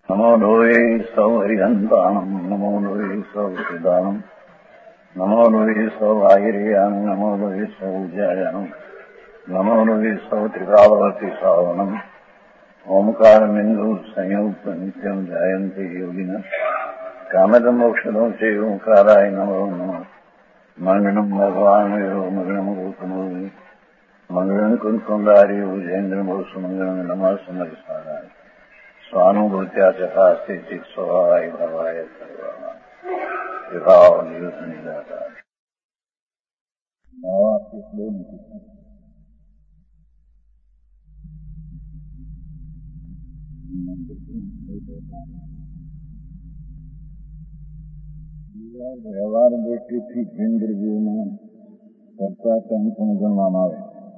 નમો લોહે સૌ હરિહંતાણમ, નમો લોહે સૌ સિદ્ધાણમ, નમો લોહે સૌ આયર્યાણ, નમો લોહે સૌ જયાણમ, નમો લોહે સૌ ત્રિકાવતી સાવનમ. ઓમકાર બિંદુ સંયુક્ત નિત્યમ જાયંતિ યોગિન કામદ મોક્ષદો છે ઓંકારાય નમો નમઃ. મંગળમ ભગવાન મંગળમ ગૌતમોની મંગળમ કુંકુંદારી ભુજેન્દ્ર ભૂષ મંગળમ નમઃ સમર્થાય. સ્વાનુભૂત્યા ચકાસ્તે ચિત સ્વભાવાય ભવાય સર્વા વિભાવ નિયુત નિરાકાર. વ્યવહાર દ્રષ્ટિથી ઇન્દ્રિયોમાં કરતા પણ ગણવામાં આવે.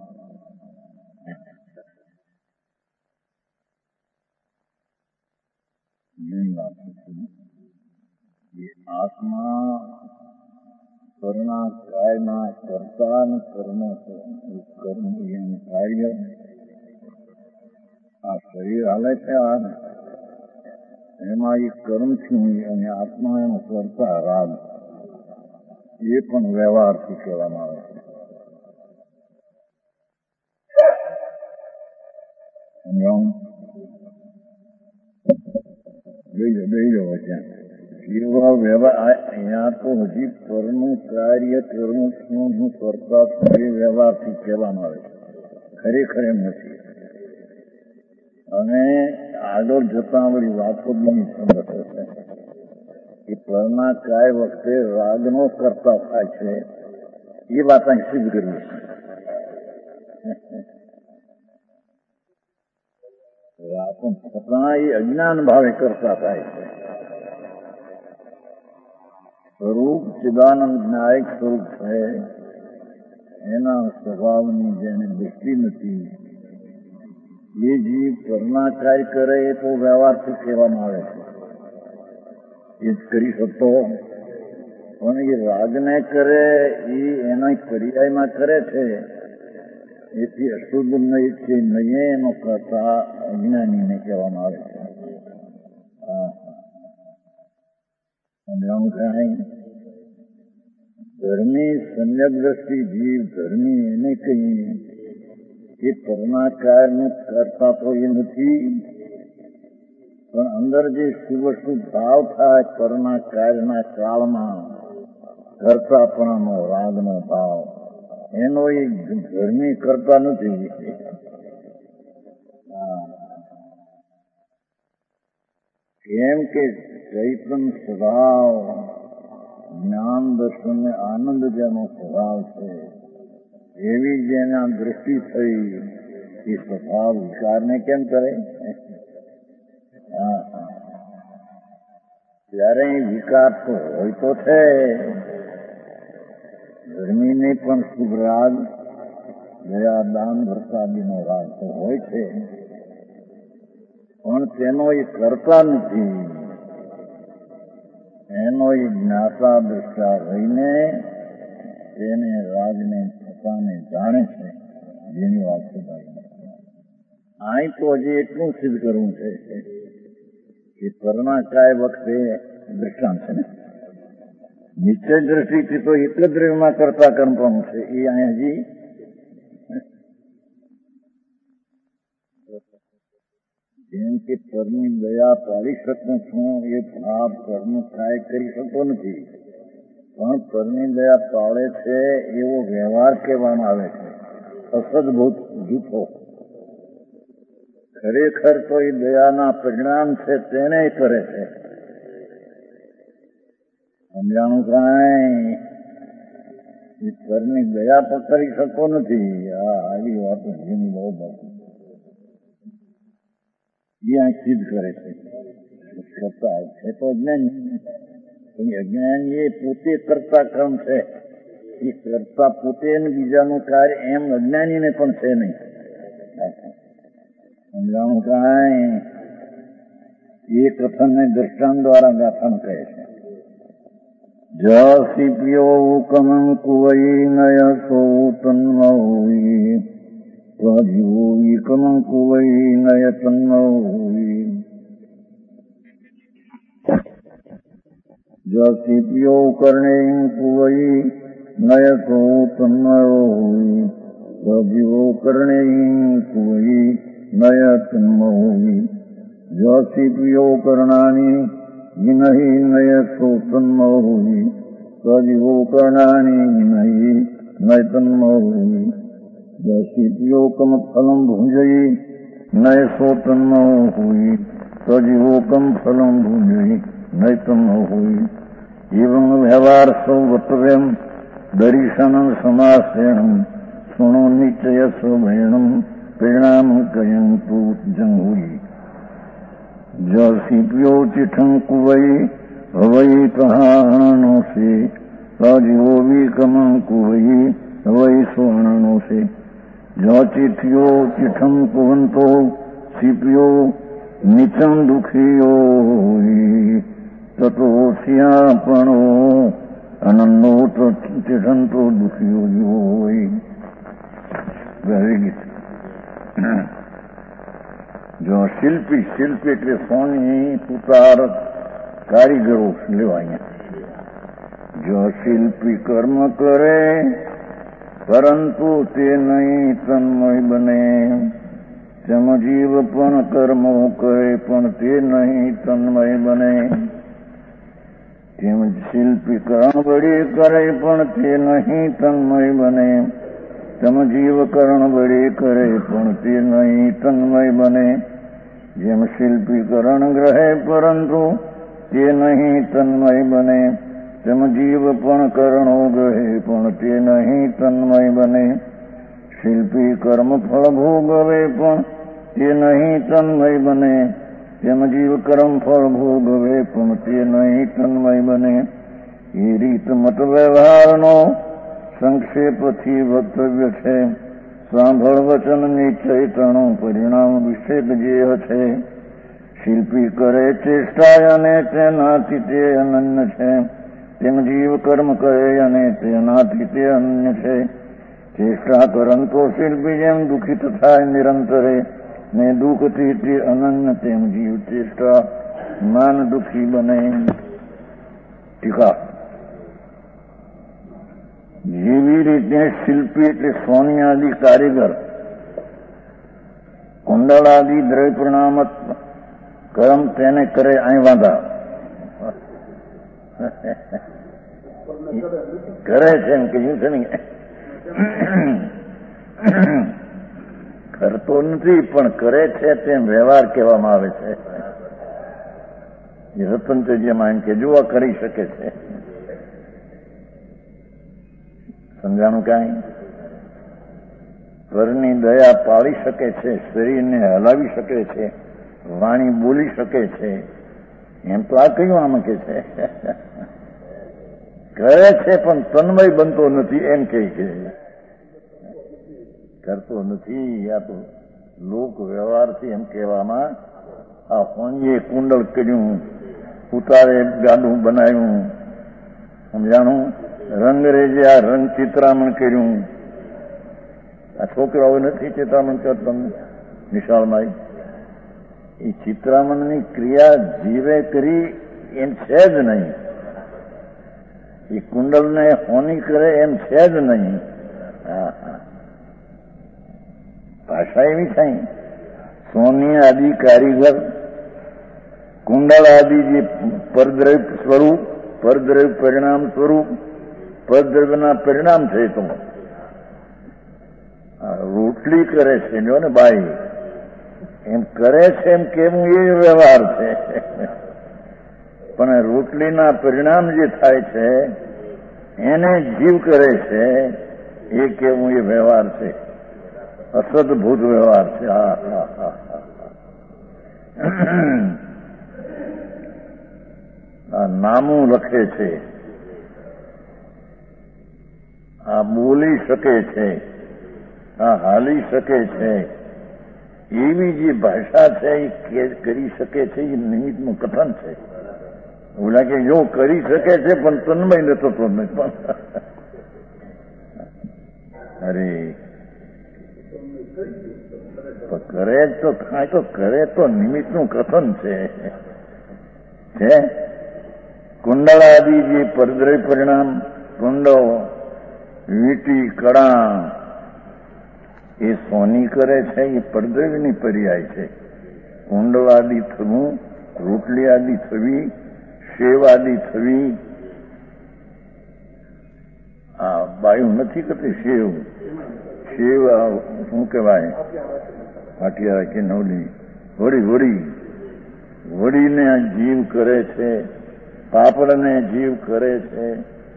આત્મા કરના કાયના કરતા અને કર્મ કાર્ય આ શરીર હાલે છે. એમાં એ કર્મથી અને આત્મા એનો કરતા રાગ એ પણ વ્યવહારથી કહેવામાં આવે છે. અહીંયા તો હજી પરનું કાર્ય કર્મનું કરતા વ્યવહારથી કહેવામાં આવે છે. ખરેખર એમ નથી. અને આગળ જતા વળી વાતો બની સમજ હશે કે પરના કાય વખતે રાગનો કરતા થાય છે. એ વાત અહીં સિદ્ધ કરવી છે. છતાં એ અજ્ઞાન ભાવે કરતા થાય છે. સ્વરૂપ ચિદાનંદ નાયક સ્વરૂપ છે. એના સ્વભાવની જેને દૃષ્ટિ નથી એ જીવ પરના કાર્ય કરે એ તો વ્યવહારથી કહેવામાં આવે છે. એ જ કરી શકતો. પણ એ રાગને કરે એ એના પર્યાયમાં કરે છે. એથી અશુદ્ધ નહીં એનો કરતા અજ્ઞાનીને કહેવામાં આવે છે. ધર્મી સમ્યક દ્રષ્ટિ જીવ ધર્મી એને કહીએ કે પરના કાર્યનું કરતા તો એ નથી, પણ અંદર જે શુભ ભાવ થાય પરના કાર્યના કાળમાં કરતાપણાનો રાગનો ભાવ એનો એ ધર્મી કરતા નથી. કેમ કે ચૈતન સ્વભાવ જ્ઞાન દર્શન ને આનંદ જેનો સ્વભાવ છે એવી જેના દૃષ્ટિ થઈ એ સ્વભાવ વિકારને કેમ કરે? ત્યારે વિકાર તો હોય તો છે. ધર્મીને પણ શુભ રાગ દયા દાન વરસાદીનો રાગ તો હોય છે, પણ તેનો એ કરતા નથી. એનો એ જ્ઞાતા દ્રષ્ટા રહીને તેને રાગને પોતાને જાણે છે. જેની વાત છે અહીં તો હજી એટલું સિદ્ધ કરવું છે કે પરના કાય વખતે દ્રષ્ટાંત છે ને નિશ્ચય દ્રષ્ટિથી તો એક જ દ્રવ્યમાં કરતા કર્મવાનું છે. એ અહીં હજી જેમ કે પરની દયા પાડી શકું છું એ ભાવ પરનું કાય કરી શકતો નથી, પણ પરની દયા પાળે છે એવો વ્યવહાર કહેવામાં આવે છે. અસદભૂત જૂઠો. ખરેખર તો એ દયાના પરિણામ છે તેને કરે છે. સમજાણું કાંઈ? એ પરની દયા પણ કરી શકતો નથી. આવી વાતો જેની બહુ બાકી એ સિદ્ધ કરે છે. કરતા છે તો અજ્ઞાની એ પોતે કરતા કર્મ છે. એ કરતા પોતે બીજાનું કાર્ય એમ અજ્ઞાનીને પણ છે નહીં. સમજાણું કાંઈ? એ કથનને દ્રષ્ટાંત દ્વારા ગાથામાં કહે છે. જસી પ્યો કમં કુવઈ નય સૌતન્મૌઈ ત્વજ્યોઈ કમં કુવઈ નય તન્મૌઈ જસીપ્યો કર્ણે કુવઈ નયતો તન્મયો હોઈ સજીવો કર્ણે કુવઈ નય તન્મયો હોઈ જસીપ્યો કર્ણાની વિનહિ નયતો તન્મયો હોઈ સજીવો કર્ણાની વિનહિ નય તન્મયો હોઈ જસીપ્યો કમ ફલમ ભુંજઈ નયસો તન્મયો હોઈ સજીવો કમ ફલમ ભુંજઈ નૈતન્મયો હોઈ એવં વ્યવહાર સૌવત્રમ દર્શનમ સમાસેણમ શૃણો નિશ્ચય સ્વભેણમ પરિણામ કયંતુ જંગુઈ જસીપ્યો ચિઠં કુવઈ હવઈ પ્રહાણનો સે સજીવો વિકમં કુવઈ હવઈ સ્વર્ણનો સે જ ચિઠ્યો ચિઠં કુવંતો સીપ્યો નિચમ દુખીયો તતો શ્યાપણો અનન્નો ચિઠંતો દુખીયો હોય. Very good. જો શિલ્પી એટલે સોની સુતાર કારીગરો લેવા અહીંયા. જો શિલ્પી કર્મ કરે પરંતુ તે નહીં તન્મય બને, તેમ જીવ પણ કર્મો કરે પણ તે નહીં તન્મય બને. તેમ શિલ્પી કર્ણ બળી કરે પણ તે નહીં તન્મય બને, તેમ જીવ કર્ણ બળી કરે પણ તે નહીં તન્મય બને. જેમ શિલ્પી કર્ણ ગ્રહે પરંતુ તે નહીં તન્મય બને, તેમ જીવ પણ કર્ણો ગ્રહે પણ તે નહીં તન્મય બને. શિલ્પી કર્મ ફળ ભોગવે પણ તે નહીં તન્મય બને, તેમ જીવ કર્મ ફળ ભોગવે પણ તે નહીં તન્મય બને. એ રીત મત વ્યવહારનો સંક્ષેપથી વક્તવ્ય છે. સાંભળ વચન નિશ્ચયતણું પરિણામ વિષેક જેહ છે. શિલ્પી કરે ચેષ્ટા અને તેનાથી તે અનન્ય છે, તેમ જીવ કર્મ કરે અને તેનાથી તે અનન્ય છે. ચેષ્ટા કરંતો શિલ્પી જેમ દુઃખિત થાય નિરંતરે ને દુઃખથી તે અનન્ય, તેમ જીવ ચેષ્ટા માન દુઃખી બને. ટીકા. જેવી રીતે શિલ્પી એટલે સોનિયાદિ કારીગર કુંડળાદિ દ્રવ્ય પ્રણામત કર્મ તેને કરે અહીં વાંધા કરે છે એમ કહ્યું છે ને. કરતો નથી પણ કરે છે તેમ વ્યવહાર કહેવામાં આવે છે. એ રતનચર્યામાં એમ કે જોવા કરી શકે છે. સમજાણું કાંઈ? પરની દયા પાળી શકે છે, શરીરને હલાવી શકે છે, વાણી બોલી શકે છે. એમ તો આ કયું આમ કે છે કરે છે પણ તન્મય બનતો નથી એમ કહે છે. કરતો નથી. આ તો લોક વ્યવહારથી એમ કહેવામાં. આ હોંજીએ કુંડળ કર્યું, ઉતારે ગાડું બનાવ્યું, સમજાણું? રંગરેજે આ રંગ ચિત્રામણ કર્યું. આ છોકરાઓ નથી ચિત્રામણ કરતા નિશાળમાં. એ ચિત્રામણની ક્રિયા જીવે કરી એમ છે જ નહીં. એ કુંડળને હોની કરે એમ છે જ નહીં. હા હા, ભાષા એવી થાય. સોની આદિ કારીગર કુંડળ આદિ જે પરદ્રવ્ય સ્વરૂપ, પરદ્રવ્ય પરિણામ સ્વરૂપ, પરદ્રવ્યના પરિણામ છે. તો રોટલી કરે છે જો ને બાઈ, એમ કરે છે એમ કેવું એ વ્યવહાર છે. પણ રોટલીના પરિણામ જે થાય છે એને જીવ કરે છે એ કેવું એ વ્યવહાર છે. અસદભૂત વ્યવહાર છે. હા હા હા આ નામું લખે છે, આ બોલી શકે છે, આ હાલી શકે છે. એવી જે ભાષા છે એ કરી શકે છે. એ નિમિત્તનું કથન છે. ઓલા કે જો કરી શકે છે પણ તન્મય નતો પણ અરે કરે તો કાંઈ તો કરે તો નિમિત્તનું કથન છે. કુંડળાદિ જે પરદ્રવ્ય પરિણામ કુંડો વીંટી કડા એ સોની કરે છે, એ પરદ્રવ્યની પર્યાય છે. કુંડળ આદિ થવું, રોટલી આદિ થવી, સેવ આદિ થવી, આ બાયું નથી કરતી સેવ શું કહેવાય પાટિયા કે નવલી વડીને જીવ કરે છે, પાપડને જીવ કરે છે,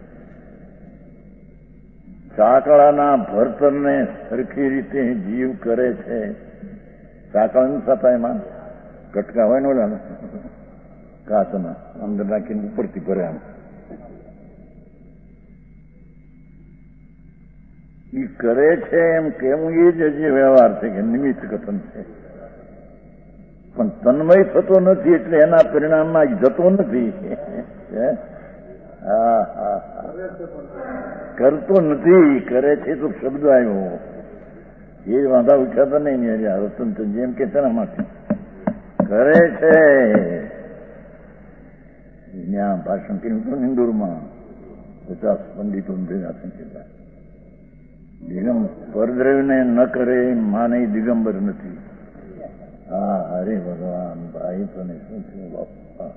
ચાકળાના ભરતરને સરખી રીતે જીવ કરે છે. ચાકળા થતા એમાં કટકા હોય ને ઓલા કાચના અંદર નાખીને ઉપરથી ભરે આમ એ કરે છે એમ કેવું એ જ હજી વ્યવહાર છે કે નિમિત્ત કથન છે. પણ તન્મય થતો નથી એટલે એના પરિણામમાં જતો નથી. કરતો નથી, કરે છે તો શબ્દ આવ્યો એ વાંધા ઉઠાતા નહીં. રતન જેમ કે છે ને આમાંથી કરે છે ત્યાં ભાષણ કર્યું હતું ઇન્દોરમાં 50 પંડિતો ભેગા થઈ પરદ્રવ્યને ન કરે માને દિગંબર નથી. હા હરે ભગવાન ભાઈ તને શું થયું બાપા?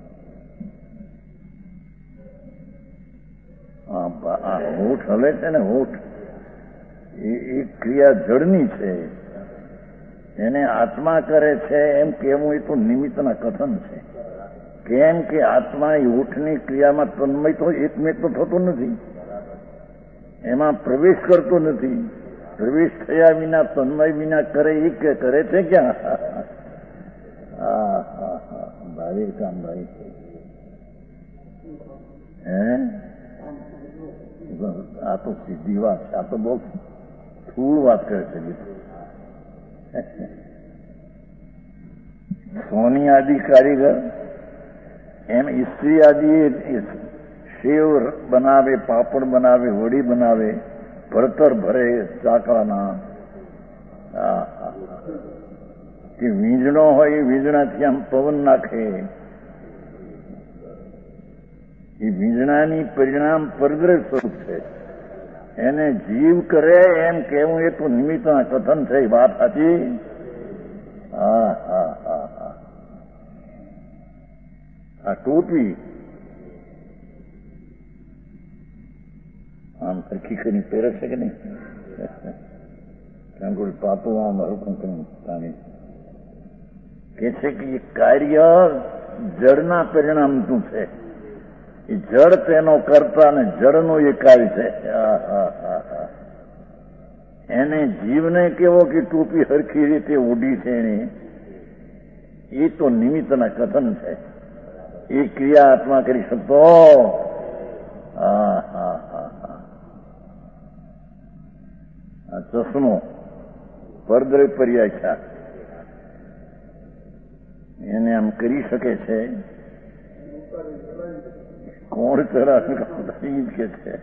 હોઠ હલે છે ને હોઠ એ ક્રિયા જળની છે, એને આત્મા કરે છે એમ કેવું એ તો નિમિત્તના કથન છે. કેમ કે આત્મા એ હોઠની ક્રિયામાં તન્મય તો એકમેક તો થતો નથી, એમાં પ્રવેશ કરતો નથી. પ્રવેશ થયા વિના તન્મય વિના કરે એ કે કરે છે ક્યાં? ભાઈ કામ ભાઈ આ તો સીધી વાત છે, આ તો બહુ સ્થૂળ વાત કરે છે. સોની આદિ કારીગર એમ ઇસ્ત્રી આદિ સેવ બનાવે, પાપડ બનાવે, વડી બનાવે, ભરતર ભરે ચાકળાના. કે વીંજણો હોય એ વીંજણાથી આમ પવન નાખે, એ વીંજણાની પરિણામ પરદ્રવ્ય સ્વરૂપ છે. એને જીવ કરે એમ કેવું એ તો નિમિત્તના કથન છે. વાત સાચી? આ ટોપી આમ સરખી કરીને પહેરે છે કે નહીં? કારણ કે પાપું આમ હલકું પાણી કે છે કે એ કાર્ય જળના પરિણામનું છે. એ જળ તેનો કરતા ને જળનો એ કાર્ય છે. એને જીવને કેવો કે ટોપી હરખી રીતે ઉડી છે એની, એ તો નિમિત્તના કથન છે. એ ક્રિયા આત્મા કરી શકતો. આ ચશ્મો પરદ્રવ્ય પર્યાખ્યા એને આમ કરી શકે છે. કોણ ચરાવે કે છે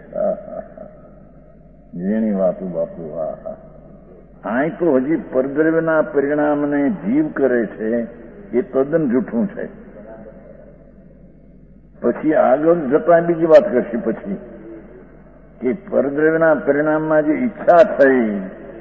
જેની વાતું બાપુ. અહીં તો હજી પરદ્રવ્યના પરિણામને જીવ કરે છે એ તદ્દન જૂઠું છે. પછી આગળ જતા બીજી વાત કરશે પછી કે પરદ્રવ્યના પરિણામમાં જે ઈચ્છા થઈ,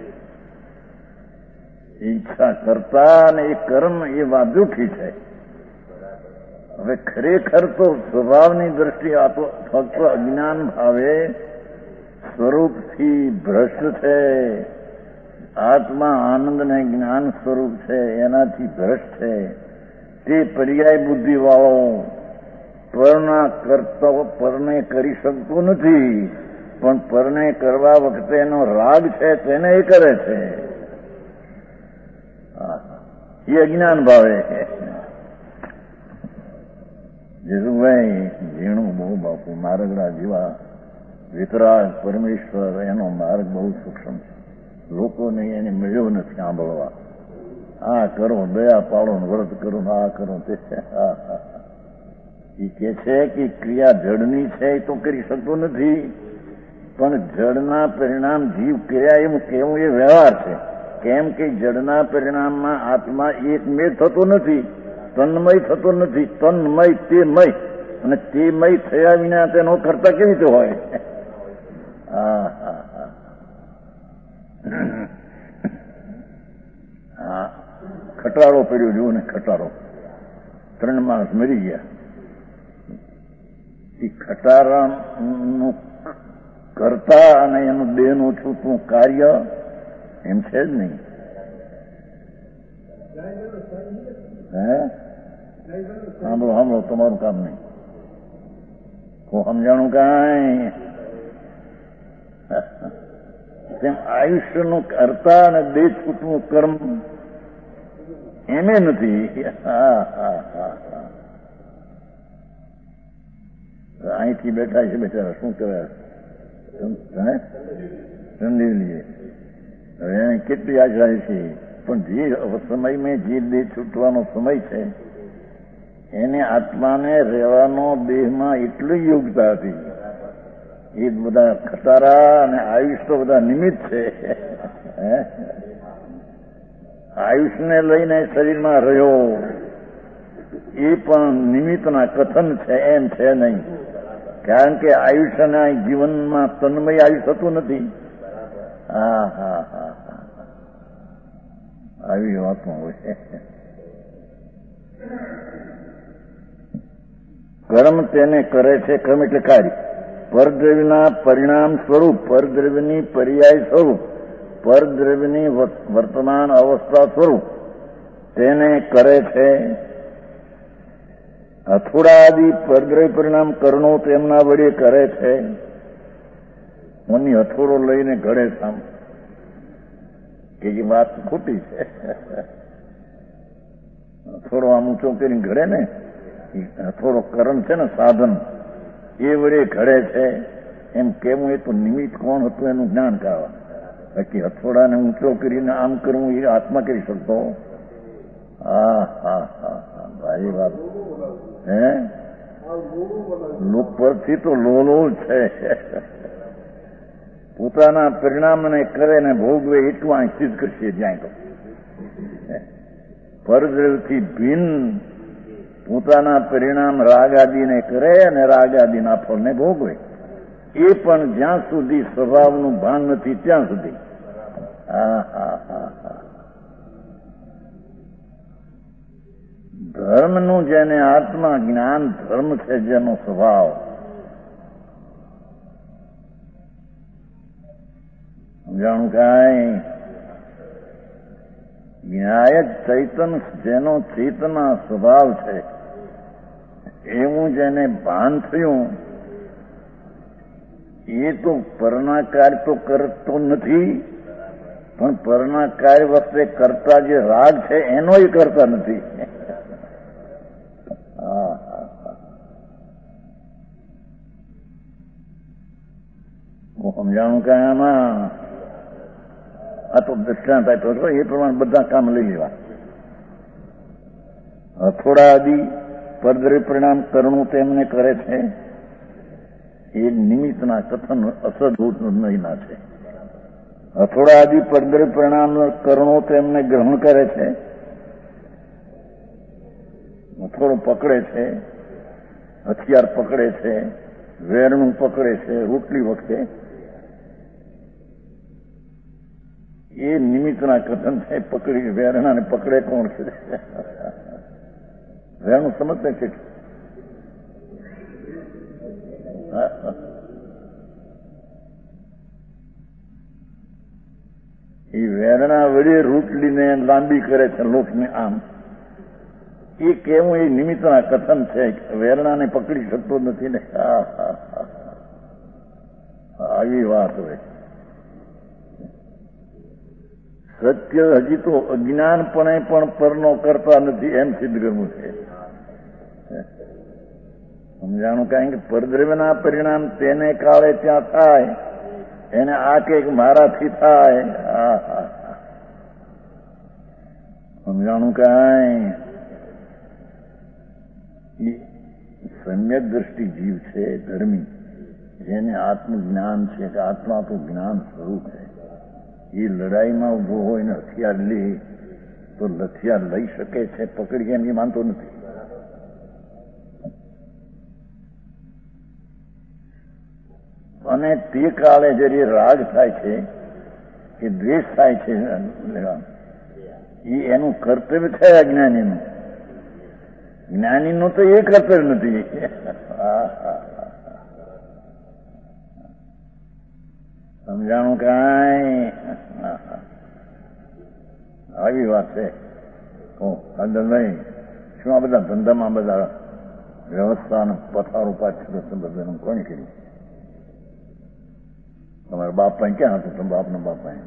ઈચ્છા કરતા અને એ કર્મ એ વાત જૂઠી છે. હવે ખરેખર તો સ્વભાવની દ્રષ્ટિએ આ તો ફક્ત અજ્ઞાન ભાવે સ્વરૂપથી ભ્રષ્ટ છે. આત્મા આનંદને જ્ઞાન સ્વરૂપ છે એનાથી ભ્રષ્ટ છે. તે પર્યાય બુદ્ધિ વાળો પરના કરતો પરને કરી શકતો નથી, પણ પરને કરવા વખતે એનો રાગ છે તેને એ કરે છે. એ અજ્ઞાન ભાવે. જેસુભાઈ ઝીણું બહુ બાપુ માર્ગડા જેવા વિતરાગ પરમેશ્વર એનો માર્ગ બહુ સૂક્ષ્મ છે. લોકોને એને મળ્યો નથી સાંભળવા. આ કરો, દયા પાડો, વ્રત કરો, આ કરો તે. એ કે છે કે ક્રિયા જળની છે એ તો કરી શકતો નથી, પણ જળના પરિણામ જીવ કર્યા એમ કેવું એ વ્યવહાર છે. કેમ કે જળના પરિણામમાં આત્મા એકમેક થતો નથી, તન્મય થતો નથી. તન્મય તે મય અને તે મય થયા વિના તેનો કરતા કેવી રીતે હોય? હા, ખટારો પડ્યો જુઓ ને, ખટારો. 3 માણસ મરી ગયા. એ ખટારાનું કરતા અને એનું દેહનું છૂટવું કાર્ય એમ છે જ નહીં. સાંભળો, તમારું કામ નહીં. હું સમજાણું કાંઈ તેમ આયુષ્યનું કરતા અને દેહ છૂટવું કર્મ એમે નથી. અહીંથી બેઠા છે બેચારા, શું કહેવાય, સંદીપ. હવે એને કેટલી આશા છે, પણ જે સમયમાં જે દેહ છૂટવાનો સમય છે એને આત્માને રહેવાનો દેહમાં એટલી યોગ્યતા હતી. એ બધા ખટારા અને આયુષ તો બધા નિમિત્ત છે. આયુષને લઈને શરીરમાં રહ્યો એ પણ નિમિત્તના કથન છે, એમ છે નહીં. કારણ કે આયુષ્યના જીવનમાં તન્મય આયુષ થતું નથી. આવી વાતો હોય. કર્મ તેને કરે છે, કર્મ એટલે કાર્ય, પરદ્રવ્યના પરિણામ સ્વરૂપ, પરદ્રવ્યની પર્યાય સ્વરૂપ, પરદ્રવ્યની વર્તમાન અવસ્થા સ્વરૂપ તેને કરે છે. હથોડાદી પરદ્રવ્ય પરિણામ કરણો તેમના વડે કરે છે. મની હથોડો લઈને ઘડે સામ કે એ વાત ખોટી છે. હથોડો આમ ઊંચો કરીને ઘડે ને, હથોડો કરણ છે ને, સાધન, એ વડે ઘડે છે. એમ કેવું એ તો નિમિત્ત કોણ હતું એનું જ્ઞાન કાઢવા. બાકી હથોડાને ઊંચો કરીને આમ કરવું એ આત્મા કરી શકતો? ભાઈ વાત લોક પરથી તો લોલ છે. પોતાના પરિણામને કરે ને ભોગવે એટલું અહીં સિદ્ધ કરશે. જ્યાં તો પરદ્રવ્યથી ભિન્ન પોતાના પરિણામ રાગ આદિને કરે અને રાગ આદિના ફળને ભોગવે, એ પણ જ્યાં સુધી સ્વભાવનું ભાન નથી ત્યાં સુધી. ધર્મનું જેને આત્મા જ્ઞાન ધર્મ છે, જેનો સ્વભાવ સમજાણું કાંઈ? ન્યાય ચૈતન જેનો ચેતના સ્વભાવ છે એવું જેને ભાન થયું, એ તો પરના કાર્ય તો કરતો નથી, પણ પરના કાર્ય વખતે કરતા જે રાગ છે એનો એ કરતા નથી. હું સમજાણું કે આમાં આ તો દૃષ્ટાંત આપ્યો છો, એ પ્રમાણે બધા કામ લઈ લેવા. હથોડા આદિ પરદ્રવ્ય પરિણામ કરણું તેમને કરે છે, એ નિમિત્તના કથન અસદભૂત નહીંના છે. હથોડા આદિ પરદ્રવ્ય પરિણામ કરણો તેમને ગ્રહણ કરે છે. હથોડો પકડે છે, હથિયાર પકડે છે, વેરણું પકડે છે, રોટલી વખતે, એ નિમિત્તના કથન છે. પકડી વેરણાને પકડે કોણ છે? વેરણું સમજते છે. એ વેરણા વડે રોટલીને લાંબી કરે છે, લોટને આમ. એ કેવું એ નિમિત્તના કથન છે. વેરણાને પકડી શકતો નથી ને. આવી વાત હોય. સત્ય હજી તો અજ્ઞાનપણે પણ પરનો કરતા નથી એમ સિદ્ધ કરવું છે. સમજાણું કારણ કે પરદ્રવ્યના પરિણામ તેને કાળે ત્યાં થાય, એને આ કે મારાથી થાય. સમજાણું કાંઈ? સમ્યક દ્રષ્ટિ જીવ છે, ધર્મી, જેને આત્મજ્ઞાન છે કે આત્મા તો જ્ઞાન સ્વરૂપ છે. એ લડાઈમાં ઉભો હોય ને હથિયાર લે તો હથિયાર લઈ શકે છે, પકડી એમ એ માનતો નથી. અને તે કાળે જયારે રાગ થાય છે કે દ્વેષ થાય છે એનું કર્તવ્ય છે અજ્ઞાનીનું. જ્ઞાનીનું તો એ કર્તવ્ય નથી. સમજાણું કાંઈ? આવી વાત છે. અંદર નહીં શું આ બધા ધંધામાં બધા વ્યવસ્થા પથારો પાછળ બધાનું કોણ કર્યું? તમારા બાપ પાસે ક્યાં હતું? તમે બાપના બાપ પાસે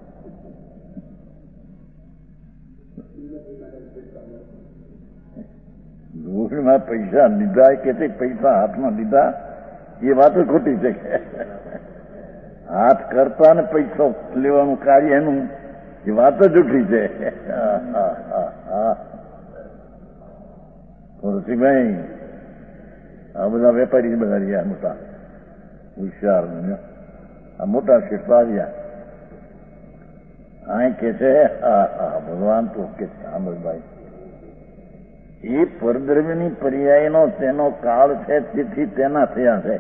ધૂળમાં પૈસા લીધા કે તે પૈસા હાથમાં લીધા એ વાત ખોટી છે. હાથ કરતા ને પૈસો લેવાનું કાર્ય એનું એ વાત જ ઉઠી છે. તુલસીભાઈ આ બધા વેપારી બધા રહ્યા મોટા હોશિયાર આ મોટા શેઠ આવ્યા આ કે છે ભગવાન તો કે અમરભાઈ એ પરદ્રવ્યની પર્યાયનો તેનો કાળ છે તેથી તેના થયા છે.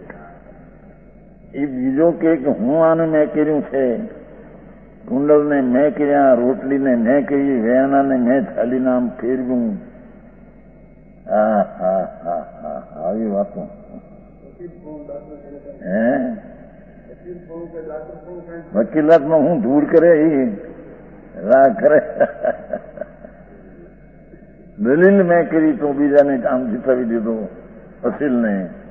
એ બીજો કે હું આનું મેં કર્યું છે, કુંડલને મેં કર્યા, રોટલીને મેં કરી, વેણાને મેં થાલીને આમ ફેરવ્યું. આવી વાતો હે વકીલાતમાં હું ધૂળ કરે એ રા કરે. દલીલ મેં કરી તો બીજાને આમ જીતાવી દીધો અસીલને.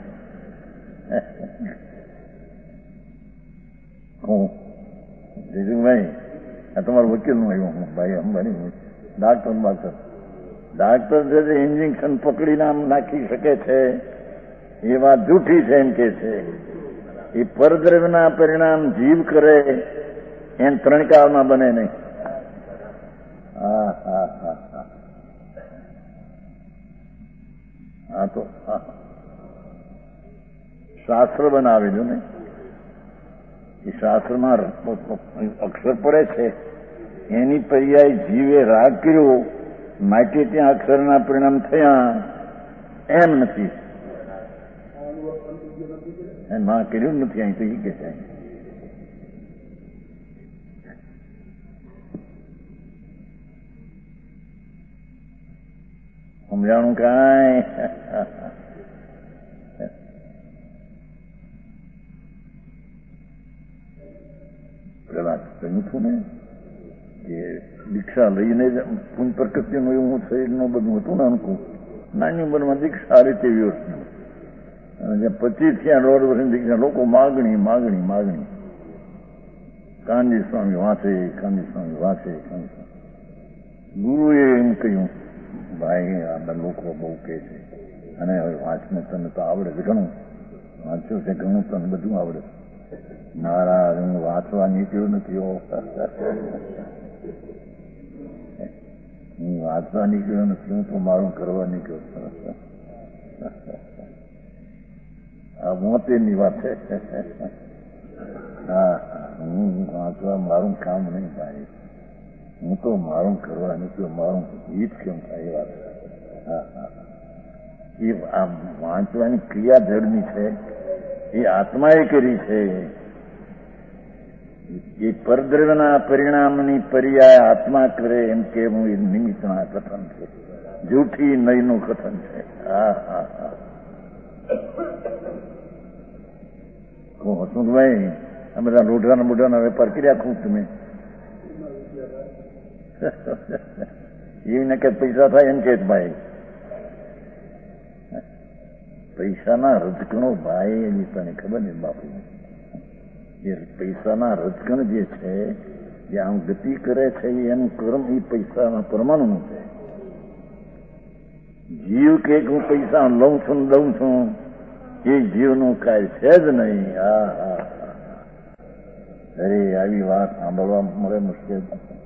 જીજુભાઈ આ તમારું વકીલનું આવ્યું ભાઈ અંબાણી ડાક્ટર જે ઇન્જેક્શન પકડીને આમ નાખી શકે છે એ વાત જૂઠી છે એમ કે છે. એ પરદ્રવ્યના પરિણામ જીવ કરે એમ ત્રણ કાળમાં બને નહીં. હા તો શાસ્ત્ર બનાવેલું ને એ શાસ્ત્રમાં અક્ષર પડે છે એની પર્યાય જીવે રાગ કર્યો માટે ત્યાં અક્ષરના પરિણામ થયા એમ નથી. માં કર્યું નથી અહીં તો એ કે છે. સમજાણું કાંઈ? પેલા કહ્યું હતું ને કે દીક્ષા લઈને પુન પ્રકૃતિનું એવું શરીરનું બધું હતું ને અનુકૂળ નાની ઉંમરમાં દીક્ષા રીતે વ્યવસ્થિત અને જ્યાં 25 થી 1.5 વર્ષની દીક્ષા લોકો માગણી માગણી માગણી. કાનજી સ્વામી વાંચે, કાનજી સ્વામી વાંચે, કાનજી સ્વામી. ગુરુએ એમ કહ્યું ભાઈ આ લોકો બહુ કે છે અને હવે વાંચને તને તો આવડે છે, ઘણું વાંચ્યું છે, ઘણું તને બધું આવડે. મારા હું વાંચવા નીકળ્યો નથી. હું વાંચવા નીકળ્યો નથી, હું તો મારું કરવા નીકળ્યો. આ 72ની વાત છે. હા હું વાંચવા મારું કામ નહીં ભાઈ, હું તો મારું કરવા નીકળ્યો, મારું હિત કેમ થાય એ વાત. એ આ વાંચવાની ક્રિયા જડની છે એ આત્માએ કરી છે. એ પરદ્રવ્યના પરિણામની પર્યાય આત્મા કરે એમ કેવું એ નિમિત્તના કથન છે, જૂઠી નયનું કથન છે. હસમુખભાઈ આ બધા લોઢાના બોઢાના વેપાર કર્યા ખૂબ તમે એમને કે પૈસા થાય એમ કે ભાઈ પૈસાના રજકણો ભાઈ એની તને ખબર ને બાપુ, એ પૈસાના રજકણ જે છે જે આમ ગતિ કરે છે એનું કર્મ એ પૈસાના પરમાણુનું છે. જીવ કે હું પૈસા લઉં છું દઉં છું એ જીવનું કાંઈ છે જ નહીં. અરે આવી વાત સાંભળવા મળે મુશ્કેલ.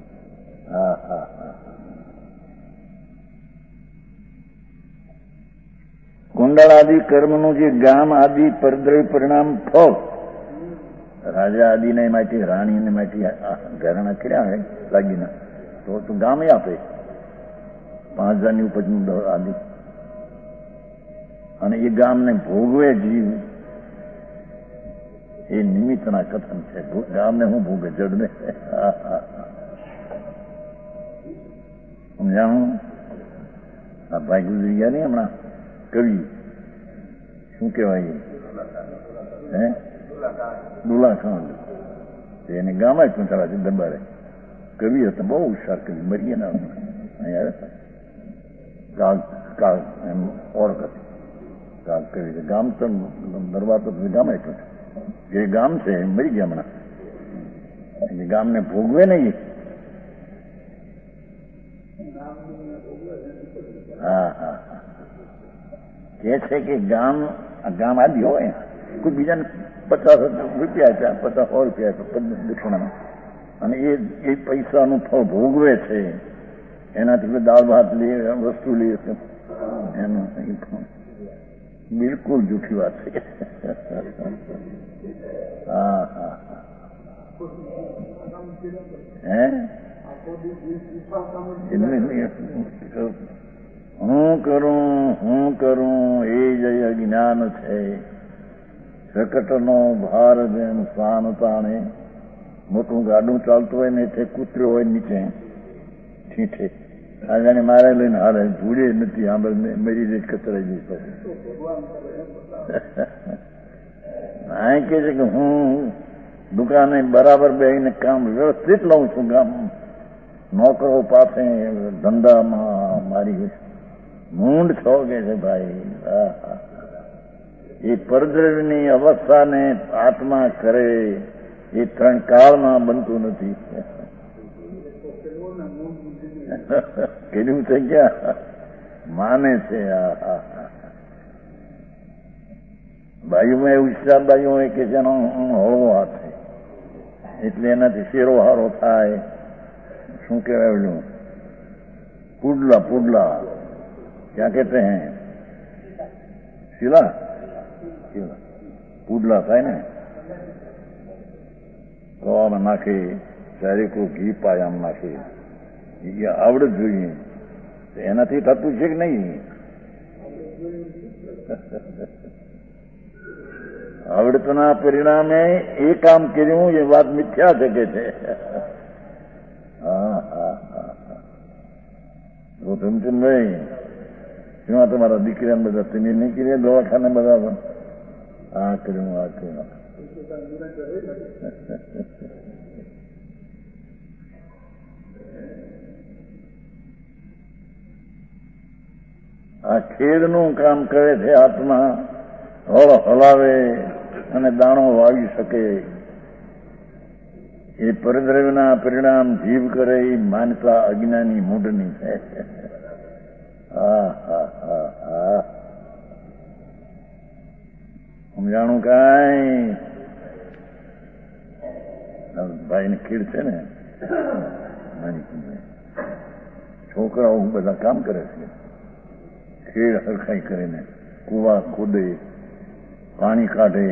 કુંડળ આદિ કર્મનું જે ગામ આદિ પરદ્રવ્ય પરિણામ ફળ રાજા આદિને માટે રાણીને માટે ઘરેણા કર્યા હોય લાગીને તો ગામે આપે 5000ની ઉપજનું આદિ, અને એ ગામને ભોગવે જીવ. એ નિમિત્તના કથન છે. ગામને હું ભૂગે જડને સમજાણું. આ ભાઈ ગુજરી ગયા ને હમણાં કવિ શું કહેવાય હે દુલાખંડ એને ગામ જ પહોંચાડા છે દરબારે. કવિ હતા બહુ હોશિયાર કવિ મરી ગયા અહીંયા કાળ એમ ઓળખ હતી કાળ કવિ છે. ગામ તો દરબાર તો ગામ એટલું છે જે ગામ છે એ મરી ગયા હમણાં. એ ગામને ભોગવે નહીં. હા હા કે છે કે ગામ આદિ હોય કોઈ બીજાને 50 રૂપિયા આપ્યા 50-100 રૂપિયા આપ્યા દક્ષિણામાં અને એ પૈસાનું ફળ ભોગવે છે. એનાથી દાળ ભાત લે વસ્તુ લે એનું બિલકુલ જૂઠી વાત છે. હા હા હે હું કરું એ જ અજ્ઞાન છે. શકટનો ભાર જેમ સ્વાન તાણે. મોટું ગાડું ચાલતું હોય ને તે કૂતરો હોય નીચે ઠીઠે આ જાણે મારે લઈને હારે ભૂડે નથી આંબળ મરી જ કતરાઈ જઈશ. આ કે છે કે હું દુકાને બરાબર બેહીને કામ વ્યવસ્થિત લઉં છું. ગામ નોકરો પાસે ધંધામાં મારી મૂંડ છો કે છે ભાઈ. એ પરદ્રવ્યની અવસ્થાને આત્મા કરે એ 3 કાળમાં બનતું નથી. કેવું થઈ ગયા માને છે. બાયુમાં એવું હિસાબ બાયુ હોય કે જેનો હળવો હાથ છે એટલે એનાથી શેરો હારો થાય. શું કહેવાય ઓલું પુડલા ક્યાં કહેતે હે શિલા પુડલા થાય ને તો આમાં નાખે ત્યારે કોઈ ઘી પાય આમ નાખે. એ આવડત જોઈએ. એનાથી થતું છે કે નહીં? આવડતના પરિણામે એ કામ કર્યું એ વાત મિથ્યા છે કે છે. ભાઈ શું તમારા દીકરાને બધા તમે નહીં કર્યા દવાખાને બધા આ કર્યું આ કર્યું. આ ખેડનું કામ કરે છે આત્મા. હળ હલાવે અને દાણો વાવી શકે. એ પરદ્રવ્યના પરિણામ જીવ કરે એ માનતા અજ્ઞાની મૂઢની છે. સમજાણું કાંઈ ભાઈને ખેડ છે ને છોકરાઓ બધા કામ કરે છે. ખેડ હરખાઈ કરીને કુવા ખોદે પાણી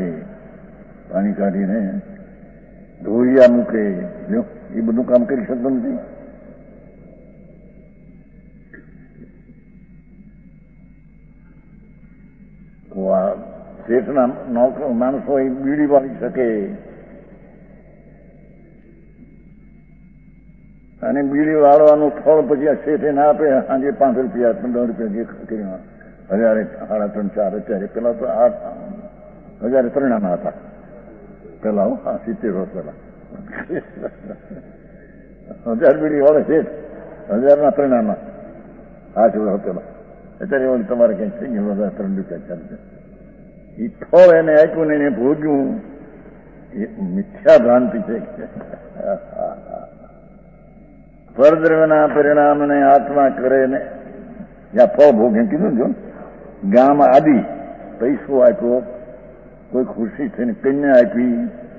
કાઢીને ઢોરિયા મૂકે. એ બધું કામ કરી શકતું નથી. શેઠના નોકર માણસો એ બીડી વાળી શકે અને બીડી વાળવાનું ફળ પછી આ શેઠે ના આપે. સાંજે 5 રૂપિયા 15 રૂપિયા જે કરીને 3,500 4,000 અત્યારે પેલા તો 1,000 પરિણામના હતા પેલા 70 વર્ષ પેલા 1000 બીડી વાળે શેઠ 1000 પરિણામના 8 વર્ષ પેલા. અત્યારે એવું તમારે કંઈક થઈ ગયું 3 રૂપિયા ચાલશે. એ ફળ એને આપ્યું ને એને ભોગ્યું એ મિથ્યા ભ્રાંતિ છે. પરદ્રવ્યના પરિણામને આત્મા કરે ને યા ફળ ભોગે કીધું જો. ગામ આદિ પૈસો આપ્યો કોઈ ખુશી થઈને કન્યા આપી.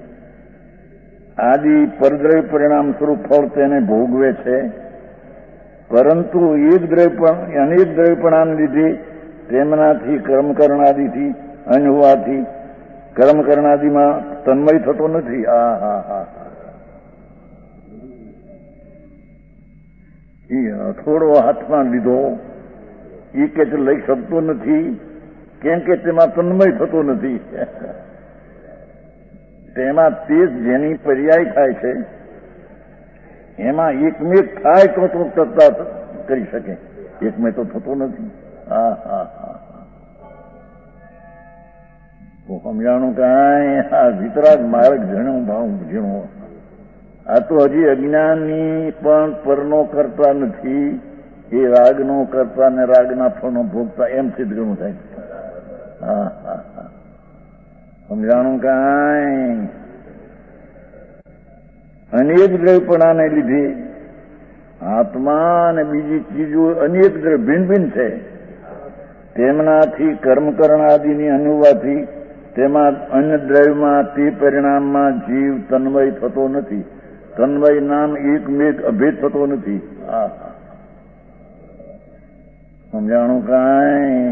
આદિ પરદ્રવ્ય પરિણામ સ્વરૂપ ફળ તેને ભોગવે છે. પરંતુ અનેક દ્રવ્યપણાને લીધે તેમનાથી કર્મકરણાદિથી અન્યવાથી કર્મકરણાદિમાં તન્મય થતો નથી. એ થોડો હાથમાં લીધો એ કે લઈ શકતો નથી કેમ કે તેમાં તન્મય થતો નથી. તેમાં તે જેની પર્યાય થાય છે એમાં એકમેક થાય તો કરતા કરી શકે, એકમેક તો થતો નથી. હા હા હા સમજાણું કાંઈ આ વિતરાગ માર્ગ ઝીણો ભાવ ઝીણો. આ તો હજી અજ્ઞાની પણ પરનો કરતા નથી, એ રાગનો કરતા ને રાગના ફળનો ભોગતા એમ સિદ્ધ ઘણું થાય. હા હા હા સમજાણું કાંઈ. અનેક દ્રવ્યપણાને લીધે આત્મા અને બીજી ચીજો અનેક દ્રવ્ય ભિન્ન ભિન્ન છે. તેમનાથી કર્મકરણ આદિની અનુવાથી તેમાં અન્ય દ્રવ્યમાં તે પરિણામમાં જીવ તન્વય થતો નથી. તન્વય નામ એકમેક અભેદ થતો નથી. હા સમજાણું કાંઈ.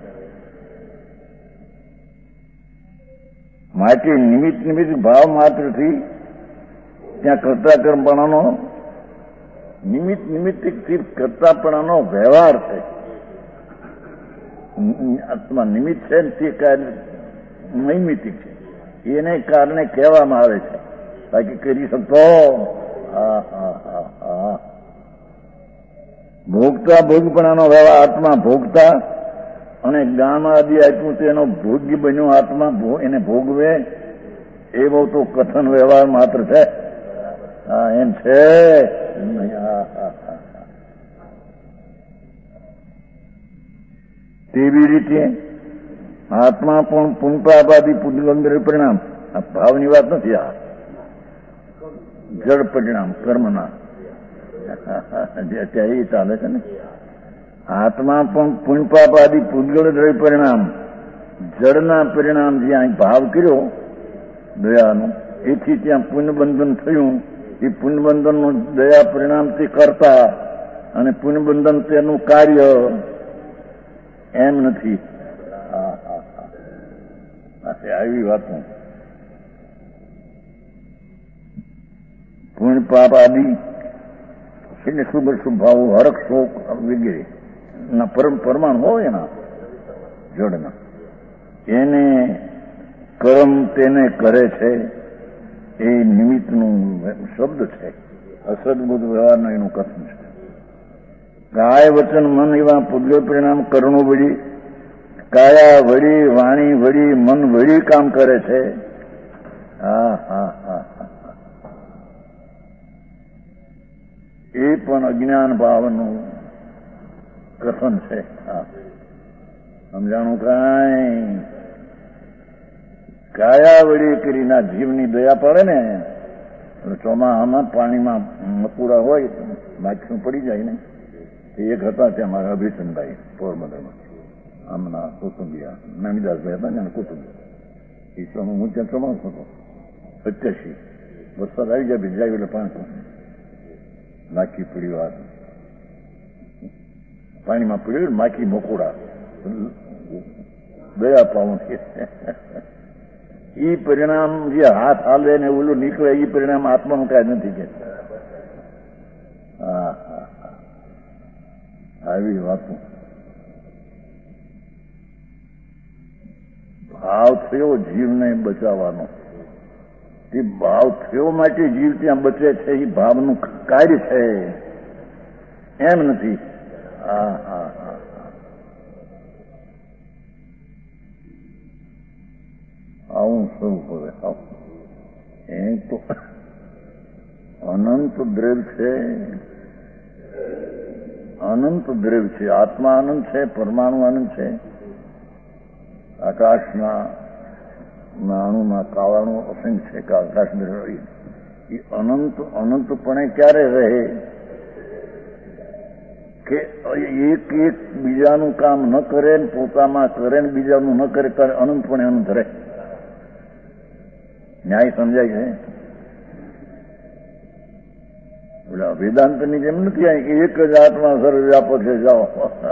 માટે નિમિત્ત નિમિત્ત ભાવ માત્રથી ત્યાં કરતા કર્મપણાનો નિમિત્ત નિમિત્તથી કરતાપણાનો વ્યવહાર છે. આત્મા નિમિત્ત છે ને તે કાર્ય નૈમિતિક છે, એને કારણે કહેવામાં આવે છે, બાકી કરી શકતો. ભોગતા ભોગપણાનો વ્યવહાર આત્મા ભોગતા અને જ્ઞાન આદિ આપ્યું તેનો ભોગ્ય બન્યો આત્મા એને ભોગવે એવો તો કથન વ્યવહાર માત્ર છે. હા એમ છે. તેવી રીતે આત્મા પણ પુનપાપાદી પુનગંદર પરિણામ, આ ભાવની વાત નથી, આ જડ પરિણામ કર્મના જે અત્યારે એ ચાલે છે ને. આત્મા પણ પુનપાપાદી પુનગળ દ્રવ્ય પરિણામ જડના પરિણામ જ્યાં ભાવ કર્યો દયાનું, એથી ત્યાં પુનબંધન થયું. એ પુનબંધનનું દયા પરિણામ તે કરતા અને પુનબંધન તેનું કાર્ય એમ નથી. આવી વાતો પુણ્ય પાપ આદિ એટલે શુભ શુભાવો હરક શોક વગેરે ના પરમાણુ હોય એના જડના, એને કર્મ તેને કરે છે. એ નિમિત્તનું શબ્દ છે, અસદબુદ્ધ વ્યવહારનો એનું કથન છે. કાય વચન મન એવા પૂજ્ય પરિણામ કરણો વળી કાયા વળી વાણી વળી મન વળી કામ કરે છે. હા હા હા એ પણ અજ્ઞાન ભાવનું કથન છે. હા સમજાણું કાંઈ. કાયા વળી કરીને જીવની દયા પડે ને, ચોમાસામાં પાણીમાં મકુડા હોય માખીઓ પડી જાય ને. એક હતા ત્યાં મારા અભિષણભાઈ પોરબંદરમાં, આમના કુટુંબિયા નાનીદાસભાઈ હતા ને કુટુંબી. એ સમય હું ત્યાં ચોમાસું હતો 85, વરસાદ આવી જાય ભીજાયું એટલે પાણી માખી પડી વાત પાણીમાં પડ્યું, માખી મકોડા દયા પાવું છે. એ પરિણામ જે હાથ હાલે ને ઓલું નીકળે એ પરિણામ આત્માનું કાંઈ નથી કે. હા હા આવી વાતો. ભાવ થયો જીવને બચાવવાનો, તે ભાવ થયો માટે જીવ ત્યાં બચે છે, એ ભાવનું કાર્ય છે એમ નથી. હા હા હા આવું શું હવે એ તો અનંત દ્રવ્ય છે, અનંત દ્રવ્ય છે. આત્મા અનંત છે, પરમાણુ અનંત છે. આકાશના અણુમાં કાળાનું અસંખ્ય છે કે આકાશ દ્રવ્ય એ અનંત અનંતપણે ક્યારે રહે કે એક એક બીજાનું કામ ન કરે ને પોતામાં કરે ને બીજાનું ન કરે ત્યારે અનંતપણે અનંત રહે. ન્યાય સમજાય છે. વેદાંતની જેમ નથી એક જ આત્મા સર્વવ્યાપક છે જાઓ,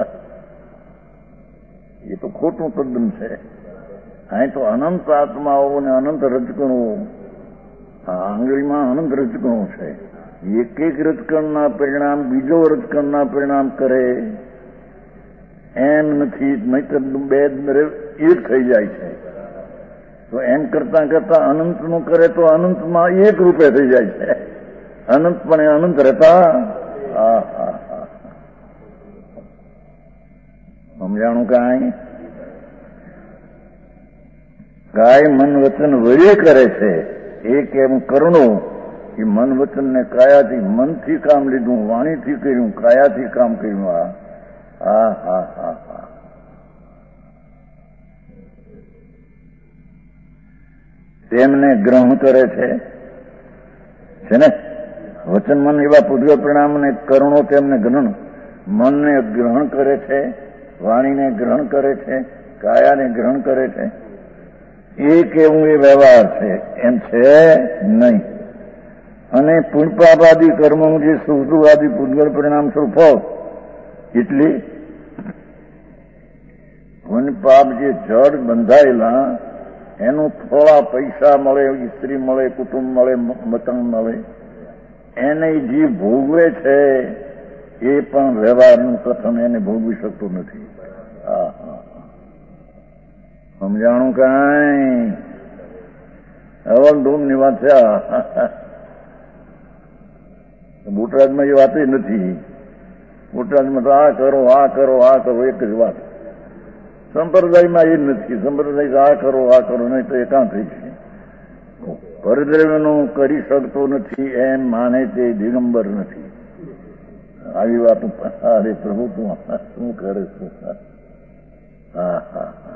એ તો ખોટું તદ્દન છે. અહીં તો અનંત આત્માઓને અનંત રજકણો, આંગળીમાં અનંત રજકણો છે. એક એક રજકણના પરિણામ બીજો રજકણના પરિણામ કરે એમ નથી, નહીતર બે એક થઈ જાય છે. તો એમ કરતા કરતા અનંતનું કરે તો અનંતમાં એક રૂપે થઈ જાય છે. અનંતપણે અનંત રહેતા સમજાણું કાંઈ? કાય મન વચન વળી કરે છે એક એમ કરણું કે મન વચન ને કાયાથી મનથી કામ લીધું, વાણીથી કર્યું, કાયાથી કામ કર્યું. હા હા હા હા. તેમને ગ્રહણ કરે છે ને વચન મન એવા પૂર્વ પરિણામને કરણો તેમને ગ્રહણ, મનને ગ્રહણ કરે છે, વાણીને ગ્રહણ કરે છે, કાયાને ગ્રહણ કરે છે. એ કેવું એ વ્યવહાર છે એમ છે નહીં. અને પુણ્યપાપાદી કર્મોનું જે સુખદુઃખાદી પૂર્વ પરિણામ સ્વરૂપ એટલે પુણ્ય પાપ જે જડ બંધાયેલા એનું થોડા પૈસા મળે, સ્ત્રી મળે, કુટુંબ મળે, મકાન મળે, એને જે ભોગવે છે એ પણ વ્યવહારનું કથન એને ભોગવી શકતું નથી. સમજાણું કાંઈ? અવલડૂમની વાત છે. બોટાદમાં એ વાત નથી. બોટાદમાં તો આ કરો, આ કરો, આ કરો, એક જ વાત. સંપ્રદાયમાં એ નથી. સંપ્રદાય આ કરો, આ કરો, નહીં તો એકાંત થઈ છે. પરદ્રવ્યનું કરી શકતો નથી એમ માને તે દિગંબર નથી. આવી વાત. અરે પ્રભુ તું શું કરે છે? હા હા હા.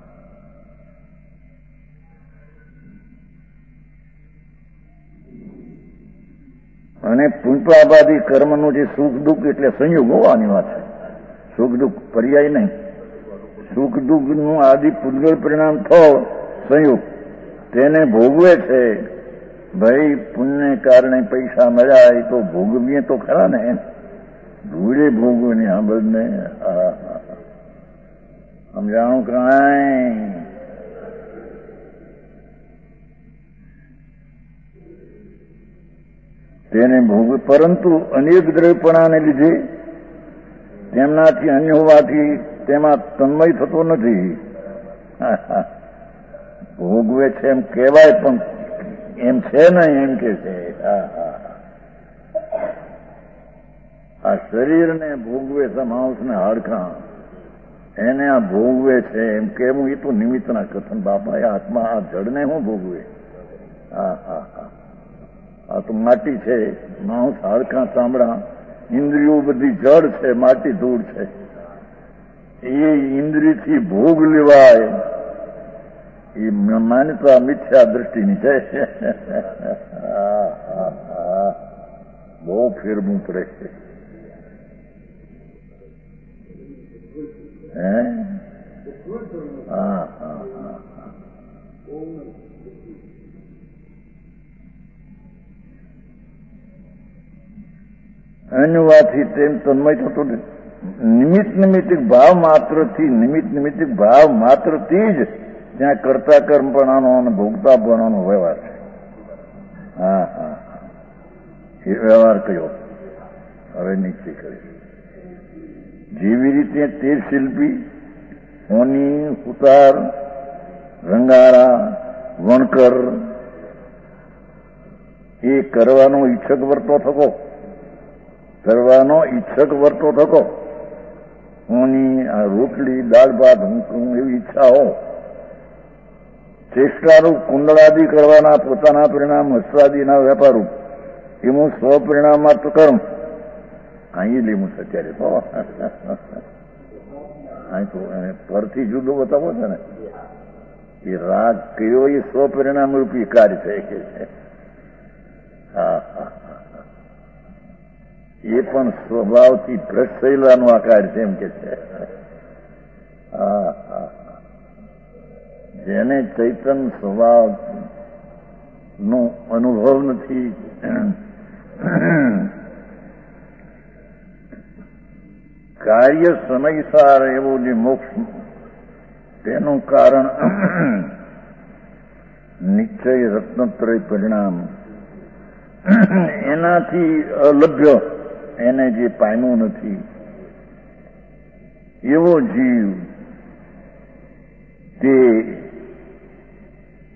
અને પુણ્યપાપાદી કર્મનું જે સુખ દુઃખ એટલે સંયોગ હોવાની વાત છે. સુખ દુઃખ પર્યાય નહીં. સુખ દુઃખનું આદિ પૂર્વ પરિણામ થયો સંયોગ તેને ભોગવે છે. ભાઈ પુણ્યને કારણે પૈસા મળ્યા એ તો ભોગવીએ તો ખરા ને. એમ ધૂળે ભોગવે ને આ બધને સમજાણું કાંઈ? તેને ભોગવે, પરંતુ અનેક દ્રવ્યપણાને લીધે તેમનાથી અન્ય હોવાથી તેમાં તન્મય થતો નથી. ભોગવે છે એમ કહેવાય પણ એમ છે નહીં એમ કે છે. આ શરીરને ભોગવે છે, માણસને હાડકાં એને આ ભોગવે છે એમ કેવું એ તો નિમિત્તના કથન. બાપા એ આત્મા આ જડને શું ભોગવે? હા હા હા. આ તો માટી છે. માણસ હાડકાં ચામડા ઇન્દ્રિયો બધી જડ છે, માટી ધૂળ છે. એ ઇન્દ્રિયથી ભોગ લેવાય એ માન્યતા મિથ્યા દ્રષ્ટિની છે. બહુ ફેરવું પડે છે. હા હા હા. અન્યવાથી તેમ તન્મય થતો નિમિત્તિક ભાવ માત્રથી, નિમિત્તિક ભાવ માત્રથી જ ત્યાં કરતા કર્મપણાનો અને ભોગતાપણાનો વ્યવહાર છે. હા હા. એ વ્યવહાર કયો હવે નિશ્ચય કરે. જેવી રીતે તે શિલ્પી હોની, ઉતાર, રંગારા, વણકર એ કરવાનો ઈચ્છક વર્તો થકો, કરવાનો ઈચ્છક વર્તો થકો. હોની આ રોટલી, દાળ ભાત હું એવી ઈચ્છા હો. ચેષ્ટારૂપ કુંડળાદી કરવાના પોતાના પરિણામ હસ્વાદીના વેપારૂપ એનું સ્વપરિણામ માત્ર કર્મ. અહીં લેવું છે અત્યારે તો અહીં તો પરથી જુદો બતાવો છે ને. એ રાગ કયો એ સ્વપરિણામ રૂપી કાર્ય છે કે છે. હા હા. એ પણ સ્વભાવથી ભ્રષ્ટ થયેલાનો આકાર છે એમ કે છે. હા હા. જેને ચૈતન સ્વભાવ નો અનુભવ નથી, કાર્ય સમયસાર એવું જે મોક્ષ તેનું કારણ નિશ્ચય રત્નત્રય પરિણામ એનાથી અલભ્ય એને જે પામ્યું નથી એવો જીવ તે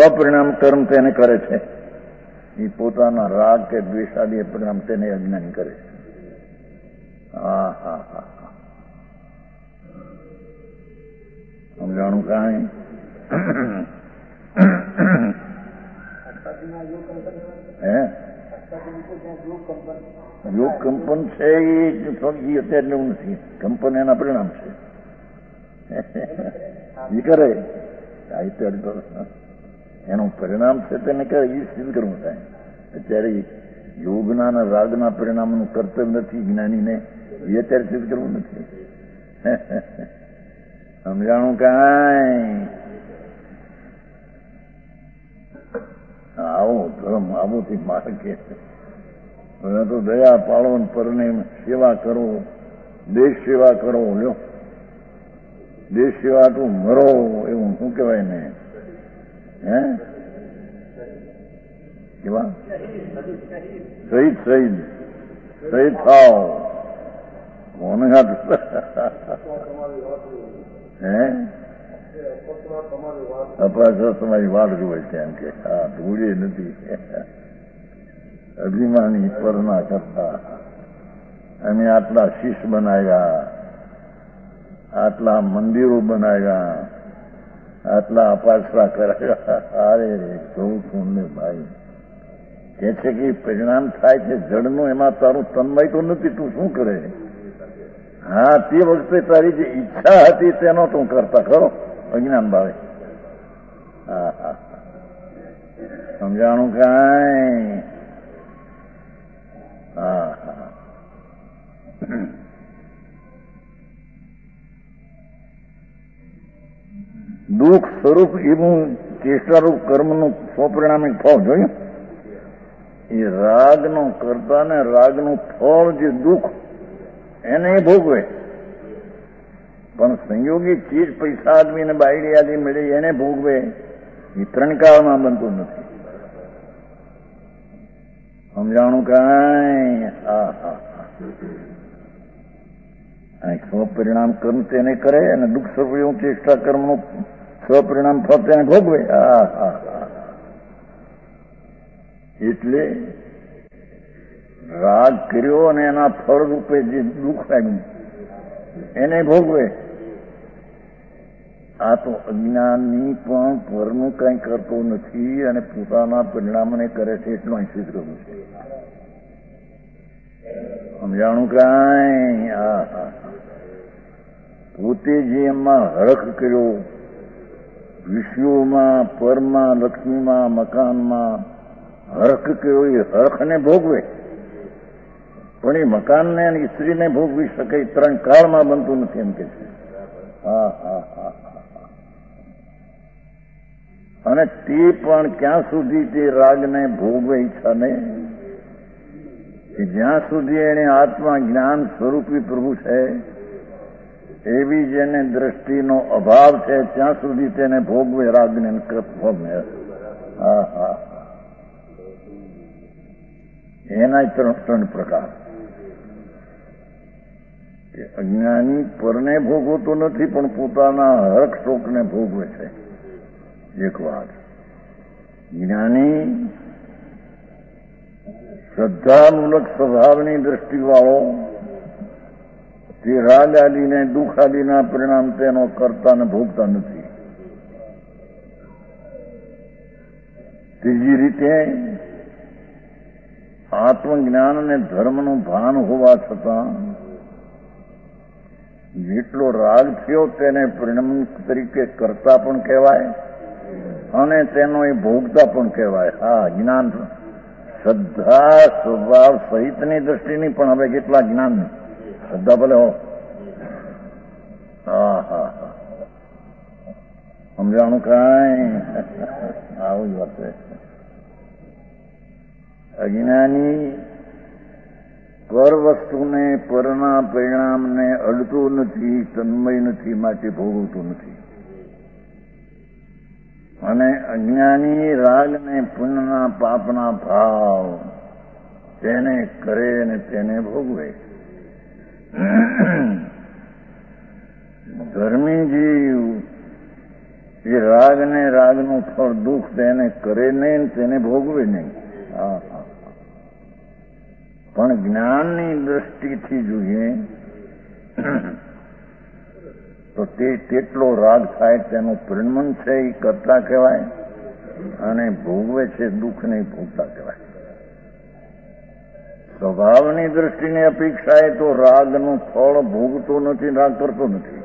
સ્વપરિણામ કર્મ તેને કરે છે. એ પોતાના રાગ કે દ્વેષાદી પરિણામ તેને અજ્ઞાની કરે છે. હા હા હા હા, સમજાણું કાંઈ? હે યોગ કંપન છે એ અત્યારે એવું નથી. કંપન એના પરિણામ છે. એ કરે એનું પરિણામ છે તેને કરે એ સિદ્ધ કરવું થાય. અત્યારે યોગના અને રાગના પરિણામનું કર્તવ્ય નથી જ્ઞાનીને, એ અત્યારે સિદ્ધ કરવું નથી. સમજાણું કાંઈ? આવો ધર્મ આવું માર્ગ કે હવે તો દયા પાળો, પરને સેવા કરો, દેશ સેવા કરો. લ્યો, દેશ સેવા તો મરો એવું શું કહેવાય ને? હે કેવા શહીદ શહીદ શહીદ થાવ કોને હે અપાસ તમારી વાટ જુએ છે એમ કે હા ભૂલે નથી. અભિમાની પરના કરતા અમે આટલા શીશ બનાવ્યા, આટલા મંદિરો બનાવ્યા, આટલા અપાસરા કરાવ્યા. અરે જોઉં છું ને ભાઈ કે છે કે પરિણામ થાય છે જડનું, એમાં તારું તન્મય તો નથી. તું શું કરે? હા, તે વખતે તારી જે ઈચ્છા હતી તેનો તું કરતા ખરો અજ્ઞાન ભાવે. હા હા, સમજાણું કાંઈ? હા હા, દુઃખ સ્વરૂપ એવું ચેષ્ટારૂપ કર્મનું સ્વપરિણામિક ફળ જોયું. એ રાગનો કરતા ને રાગનું ફળ જે દુઃખ એને ભોગવે, પણ સંયોગી ચીજ પૈસા આદમીને બાયડી આદિ મળી એને ભોગવે. એ ત્રણ કાળમાં બનતું નથી. સમજાણું કાંઈ? હા હા, સ્વપરિણામ કર્મ તેને કરે અને દુઃખ સ્વરૂપ એવું ચેષ્ટા કર્મનું સ્વપરિણામ ફળ તેને ભોગવે. હા હા હા, એટલે રાગ કર્યો અને એના ફળ રૂપે જે દુઃખ આવ્યું એને ભોગવે. આ તો અજ્ઞાની પણ પરનું કઈ કરતો નથી અને પોતાના પરિણામને કરે છે. એટલું અહીં સિદ્ધ કરવું છે. સમજાણું કાંઈ? હા હા, પોતે જે એમાં હરખ કર્યો, વિષયોમાં, પરમાં, લક્ષ્મીમાં, મકાનમાં હરખ કર્યો, એ હરખને ભોગવે. પણ એ મકાનને અને સ્ત્રીને ભોગવી શકે ત્રણ કાળમાં બનતું નથી એમ કે છે. હા હા હા, અને તે પણ ક્યાં સુધી તે રાગને ભોગવે ઈચ્છાને? જ્યાં સુધી એને આત્મા જ્ઞાન સ્વરૂપી પ્રભુ છે એવી જેને દ્રષ્ટિનો અભાવ છે ત્યાં સુધી તેને ભોગવે રાગને ભોગવે. હા હા, એના ત્રણ પ્રકાર. અજ્ઞાની પરને ભોગવતો નથી પણ પોતાના હરખ શોકને ભોગવે છે. એક વાત, જ્ઞાની શ્રદ્ધામૂલક સ્વભાવની દ્રષ્ટિવાળો તે રાગ આદિને દુઃખ આદિના પરિણામ તેનો કરતા ને ભોગતા નથી. ત્રીજી રીતે આત્મજ્ઞાન અને ધર્મનું ભાન હોવા છતાં જેટલો રાગ થયો તેને પરિણામ તરીકે કરતા પણ કહેવાય અને તેનો એ ભોગતા પણ કહેવાય. હા, જ્ઞાન શ્રદ્ધા સ્વભાવ સહિતની દ્રષ્ટિની પણ હવે કેટલા જ્ઞાનની શ્રદ્ધા ભલે હો. હા હા હા, સમજાણું કાંઈ? આવું જ વાત છે. અજ્ઞાની પર વસ્તુને પરના પરિણામને અડતું નથી, તન્મય નથી, માટે ભોગવતું નથી. અને અજ્ઞાની રાગને પુણ્યના પાપના ભાવ તેને કરે અને તેને ભોગવે. ધર્મી જીવ એ રાગ ને રાગનું ફળ દુઃખ તેને કરે નહીં, તેને ભોગવે નહીં. પણ જ્ઞાનની દ્રષ્ટિથી જોઈએ તો તેટલો રાગ થાય તેનું પરિણમન છે એ કરતા કહેવાય, અને ભોગવે છે દુઃખ ને ભોગતા કહેવાય. સ્વભાવની દ્રષ્ટિની અપેક્ષાએ તો રાગનું ફળ ભોગતો નથી, રાગ કરતો નથી.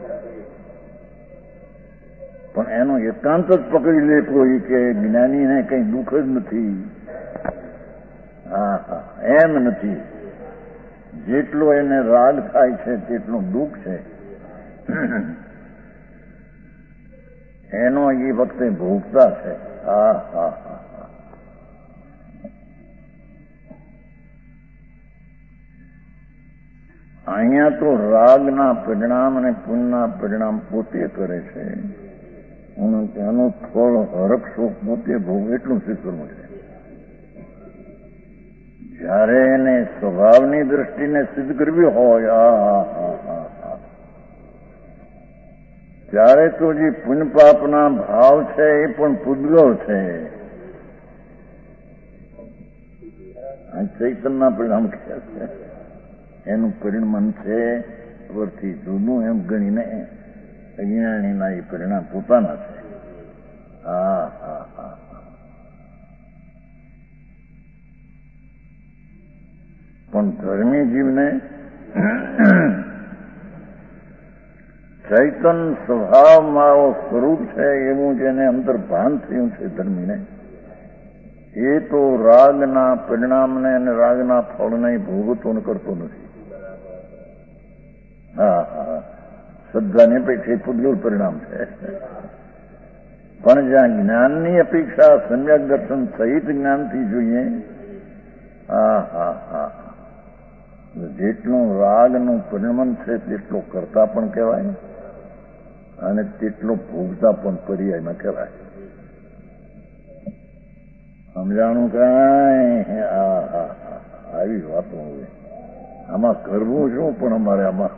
પણ એનો એકાંત જ પકડી લે કોઈ કે જ્ઞાનીને કઈ દુઃખ જ નથી. એમ નથી. જેટલો એને રાગ થાય છે તેટલું દુઃખ છે, એનો એ વખતે ભોગતા છે. અહીંયા તો રાગના પરિણામ અને પુણ્યના પરિણામ પોતે કરે છે, એનું ફળ હરખ સુખ પોતે ભોગ એટલું સિદ્ધ કરવું છે. જયારે એને સ્વભાવની દ્રષ્ટિને સિદ્ધ કરવી હોય ત્યારે તો જે પુણ્ય પાપના ભાવ છે એ પણ પૂદગલ છે. ચૈતનના પરિણામ કહે છે, એનું પરિણમન છે પરથી જૂનું એમ ગણીને અજ્ઞાનીના એ પરિણામ પોતાના છે. પણ ધર્મી જીવને ચૈતન સ્વભાવ મારો સ્વરૂપ છે એવું જેને અંતર ભાન થયું છે ધર્મીને, એ તો રાગના પરિણામને અને રાગના ફળને ભોગવતો કરતો નથી. શ્રદ્ધાની અપેક્ષા પૂતગલ પરિણામ છે. પણ જ્યાં જ્ઞાનની અપેક્ષા સમ્યક દર્શન સહિત જ્ઞાનથી જોઈએ, જેટલું રાગનું પરિણમન છે તેટલો કરતા પણ કહેવાય અને તેટલો ભોગતા પણ પર્યાયમાં કહેવાય. સમજાણું કાંઈ? આવી વાતો હોય. આમાં કરવું શું પણ અમારે આમાં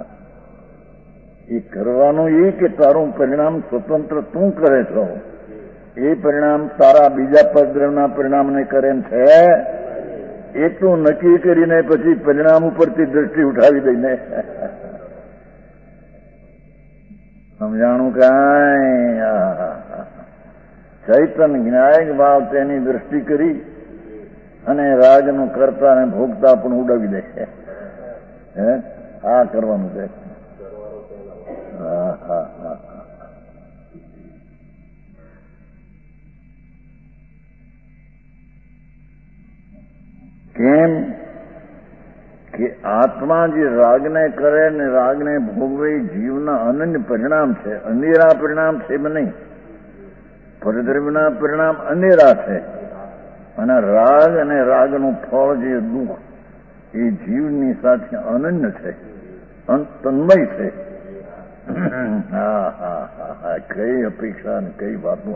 એ કરવાનું એ કે તારું પરિણામ સ્વતંત્ર તું કરે છો, એ પરિણામ તારા બીજા પરદ્રવના પરિણામને કરે એમ છે એટલું નક્કી કરીને પછી પરિણામ ઉપરથી દ્રષ્ટિ ઉઠાવી દઈને સમજાણું કાંઈ? ચૈતન જ્ઞાયક ભાવ તેની દ્રષ્ટિ કરી અને રાજનું કરતા અને ભોગતા પણ ઉડાવી દે. આ કરવાનું છે. કેમ કે આત્મા જે રાગને કરે ને રાગને ભોગવે જીવના અનન્ય પરિણામ છે, અનેરા પરિણામ છે નહીં. પરદ્રવ્યના પરિણામ અનેરા છે અને રાગ અને રાગનું ફળ જે દુઃખ એ જીવની સાથે અનન્ય છે, તન્મય છે. કઈ અપેક્ષા ને કઈ વાતું.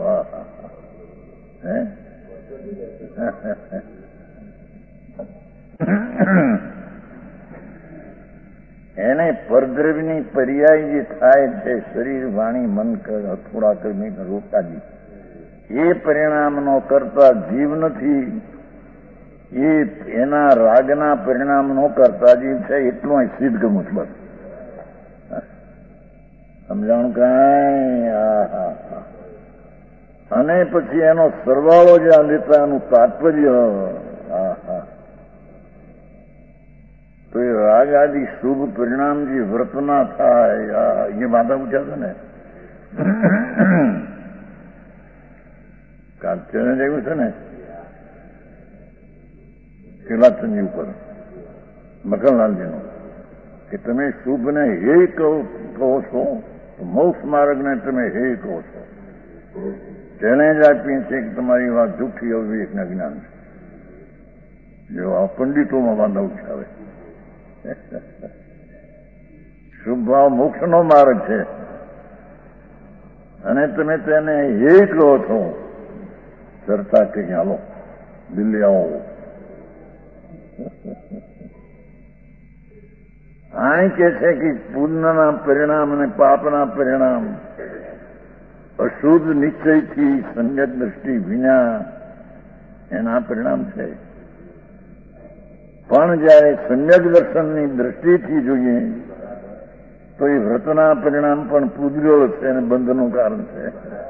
એને પરદ્રવ્યની પર્યાય જે થાય છે, શરીર વાણી મન થોડા કર્મી રોકાજી, એ પરિણામનો કરતા જીવ નથી. એ એના રાગના પરિણામનો કરતા જીવ છે એટલું સિદ્ધ કરવું છે બસ. સમજાણું કાંઈ? અને પછી એનો સરવાળો જે લેતા એનું તાત્પર્ય તો એ રાગ આદિ શુભ પરિણામ જે વ્રતના થાય એ વાંધા પૂછ્યા છે ને. કાંચને જેવું છે ને કેલાચંદી ઉપર મકરલાલજીનું કે તમે શુભને હે કહો છો, મોક્ષ માર્ગને તમે હે કહો છો. ચેલેન્જ આપીએ છીએ કે તમારી વાત જુઠ્ઠી અવિવેકના જ્ઞાન છે. જો આ પંડિતોમાં વાંધા ઉઠાવે. શુભ ભાવ મોક્ષનો માર્ગ છે અને તમે તેને હે કહો છો. ચર્ચા કહી હાલો દિલ્હી આવો. આણી કે છે કે પુણ્યના પરિણામ અને પાપના પરિણામ અશુદ્ધ નિશ્ચયથી સંગત દ્રષ્ટિ વિના એના પરિણામ છે. પણ જયારે સમ્યક દર્શનની દ્રષ્ટિથી જોઈએ તો એ વ્રતના પરિણામ પણ પૂદગળ છે અને બંધનું કારણ છે.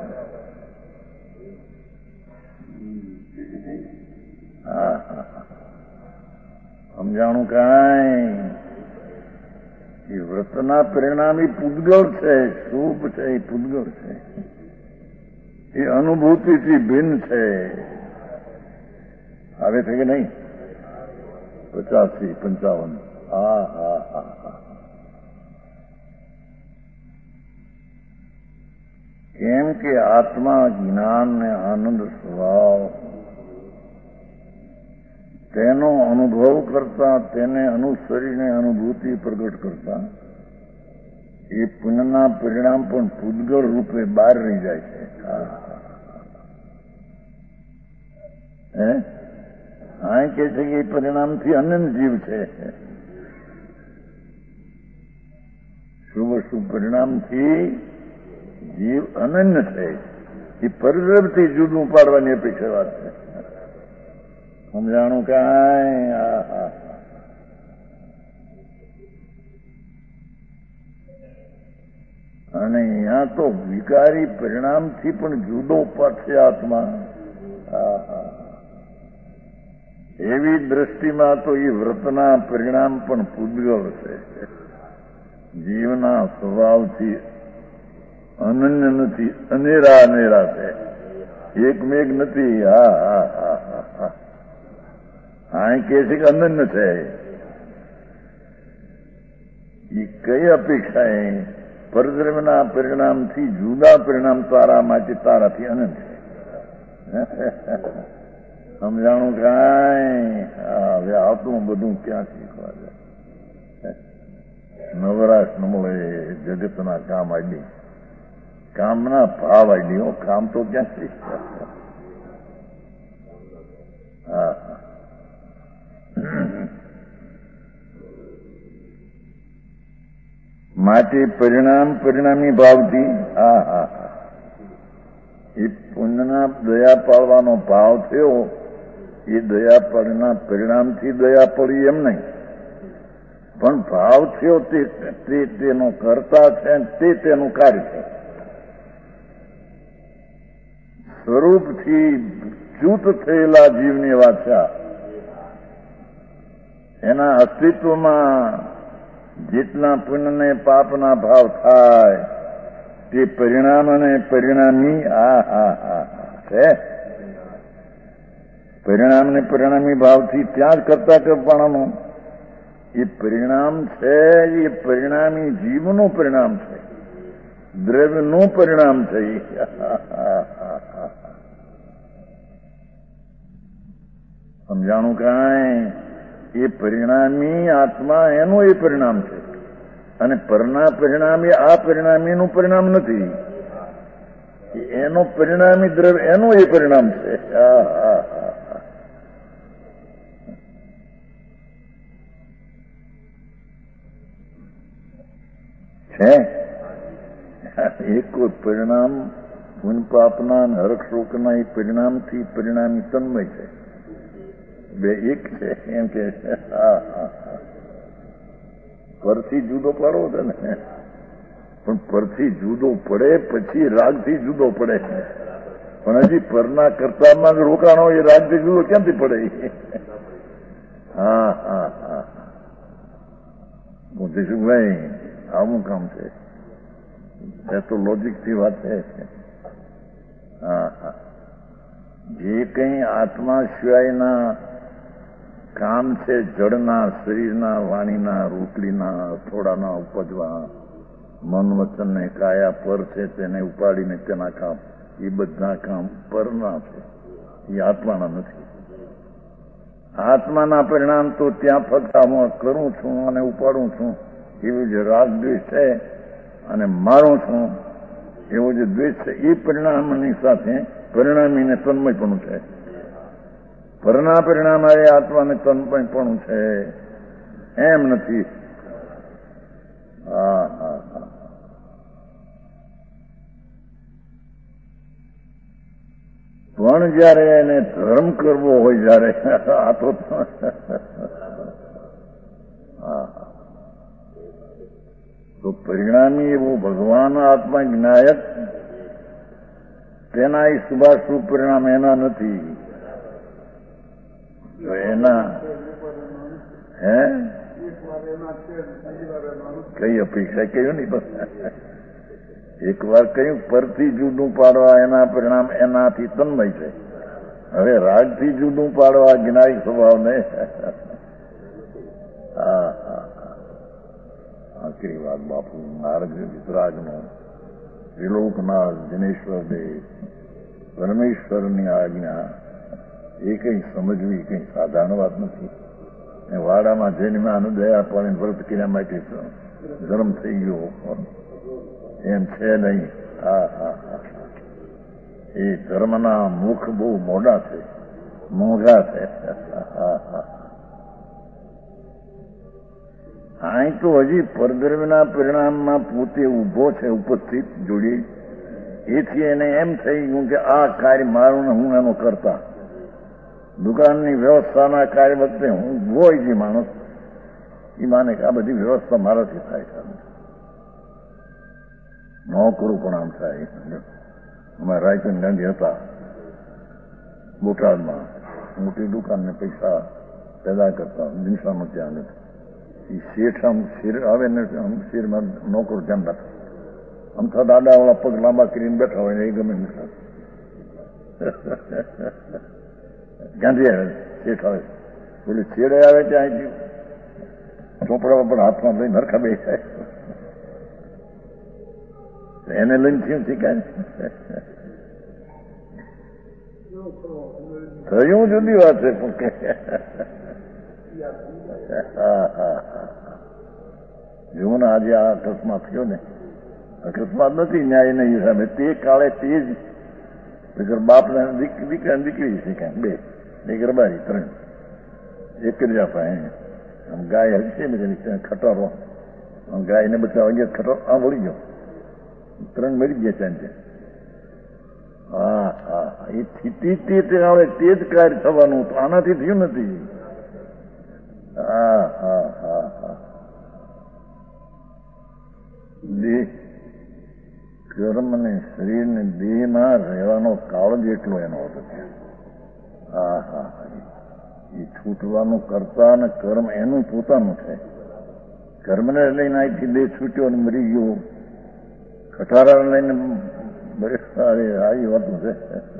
સમજાણું કાંઈ? એ વ્રતના પરિણામ એ પૂદગળ છે, શુભ છે, એ પૂદગળ છે, એ અનુભૂતિથી ભિન્ન છે. આવે છે કે નહીં? 85, 55. હા હા હા હા. કેમ કે આત્મા જ્ઞાન ને આનંદ સ્વભાવ તેનો અનુભવ કરતા, તેને અનુસરીને અનુભૂતિ પ્રગટ કરતા એ પુણ્યના પરિણામ પણ પૂદગળ રૂપે બહાર રહી જાય છે. હા કે છે કે એ પરિણામથી અનંત જીવ છે. શુભ શુભ પરિણામથી જીવ અનન્ય છે. એ પરિદ્રવથી જુદું પાડવાની અપેક્ષા વાત છે. સમજાણું કાંઈ? અને અહીંયા તો વિકારી પરિણામથી પણ જુદો પાડશે આત્મા. એવી દ્રષ્ટિમાં તો એ વ્રતના પરિણામ પણ પૂદગળ છે. જીવના સ્વભાવથી અનન્ય નથી, અનેરા અનેરા છે, એકમેક નથી. હા હા હા હા હા. હા કે છે કે અનન્ય છે. એ કઈ અપેક્ષા? એ પરધર્મના પરિણામથી જુદા પરિણામ તારામાંથી તારાથી અનંત છે. સમજાણું કાંઈ? હવે આપણું બધું ક્યાં શીખવા જાય? નવરાશ ન મળે જગતના કામ આડી, કામના ભાવ આડી. કામ તો ક્યાં શીખવા? હા માટે પરિણામી ભાવથી હા હા હા એ પુણ્યના દયા પાડવાનો ભાવ થયો. એ દયા પાડના પરિણામથી દયા પડી એમ નહીં, પણ ભાવ થયો તે તેનો કરતા છે, તે તેનું કાર્ય છે. સ્વરૂપથી ચ્યુત થયેલા જીવની વાચા એના અસ્તિત્વમાં જેટલા પુણ્યને પાપના ભાવ થાય તે પરિણામ અને પરિણામી છે. પરિણામ ને પરિણામી ભાવથી ત્યાં જ કરતા કરવાનાનું એ પરિણામ છે. એ પરિણામી જીવનું પરિણામ છે, દ્રવ્યનું પરિણામ છે. સમજાણું કાંઈ? એ પરિણામી આત્મા એનું એ પરિણામ છે, અને પરના પરિણામી આ પરિણામીનું પરિણામ નથી. એનો પરિણામી દ્રવ્ય એનું એ પરિણામ છે. એક કોઈ પરિણામ પુણ્ય પાપના હરખ શોકના એ પરિણામથી પરિણામી તન્મય છે. બે એક છે એમ કે પરથી જુદો પાડવો છે ને, પણ પરથી જુદો પડે પછી રાગથી જુદો પડે. પણ હજી પરના કરતામાં જ રોકાણો એ રાગથી જુદો ક્યાંથી પડે? હા હા હા મોતીશું ભાઈ, આવું કામ છે. એ તો લોજિકથી વાત છે. હા હા જે કંઈ આત્મા સિવાયના કામ છે, જળના, શરીરના, વાણીના, રોટલીના, થોડાના ઉપજવા, મન વચન ને કાયા પર છે તેને ઉપાડીને તેના કામ, એ બધા કામ પરના છે, એ આત્માના નથી. આત્માના પરિણામ તો ત્યાં ફક્ત હું કરું છું અને ઉપાડું છું એવું જે રાગ દ્વેષ છે, અને મારું છું એવો જે દ્વેષ છે, એ પરિણામની સાથે પરિણામીને તન્મયપણું છે. પરના પરિણામ એ આત્માને તન્મયપણું છે એમ નથી. હા હા હા પણ જયારે એને ધર્મ કરવો હોય જયારે આ તો તો પરિણામી એવું ભગવાન આત્મા જ્ઞાયક તેના એ શુભાશુભ પરિણામ એના નથી. તો એના કઈ અપેક્ષા કહ્યું નહીં બસ એક વાર કહ્યું પરથી જુદું પાડવા એના પરિણામ એનાથી તન્મય છે. હવે રાગથી જુદું પાડવા જ્ઞાયક સ્વભાવને આખરી વાત બાપુ નારદ વિતરાગનો ત્રિલોકનાથ જનેશ્વર દેવ પરમેશ્વરની આજ્ઞા એ કઈ સમજવી કઈ સાધારણ વાત નથી. વાડામાં જઈને આનું દયા પણ વ્રત કર્યા માટે ધર્મ થઈ ગયો એમ છે નહીં. એ ધર્મના મુખ બહુ મોડા છે, મોંઘા છે. અહીં તો હજી પરધર્મના પરિણામમાં પોતે ઉભો છે ઉપસ્થિત જોડી. એથી એને એમ થઈ ગયું કે આ કાર્ય મારું ને હું એનો કરતા. દુકાનની વ્યવસ્થાના કાર્ય વખતે હું હોય જે માણસ એ માને કે આ બધી વ્યવસ્થા મારાથી થાય છે. નોકરું પણ આમ થાય. અમારા રાયચંદ ગાંધી હતા બોટાદમાં, મોટી દુકાનને પૈસા પેદા કરતા દિશામાં ત્યાં નથી. એ શેઠ આમ શેર આવે ને આમ શેરમાં નોકરો ધ્યાન રાખે. આમ તો દાદાવાળા પગ લાંબા કરીને બેઠા હોય ને એ ગમે ગાંધી આવે શેઠ આવે પેલું છેડે આવે ત્યાં ચોપડા પર હાથમાં લઈને હરખા બે થાય એને લઈને થયું શીખાય થયું જુદી વાત છે. જુઓ ને આજે આ અકસ્માત થયો ને, અકસ્માત નથી ન્યાયના હિસાબે. તે કાળે તે જ બાપને દીકરા દીકરી શીખાય બે ગરબારી ત્રણ એક જ આપા. આમ ગાય હશે ને ખટારો આમ ગાયને બચાવવા ગયા ખટારો આ વળી ગયો ત્રણ મરી ગયા ત્યાં ત્યાં. એ સ્થિતિ તે જ કાર્ય થવાનું તો આનાથી થયું નથી. દેહ કર્મ ને શરીર ને દેહમાં રહેવાનો કાળ જ એટલો એનો હતો. એ છૂટવાનું કરતા અને કર્મ એનું પોતાનું છે. કર્મને લઈને અહીંથી દેહ છૂટ્યો અને મરી ગયો, ખટારાને લઈને આવી વાતું છે.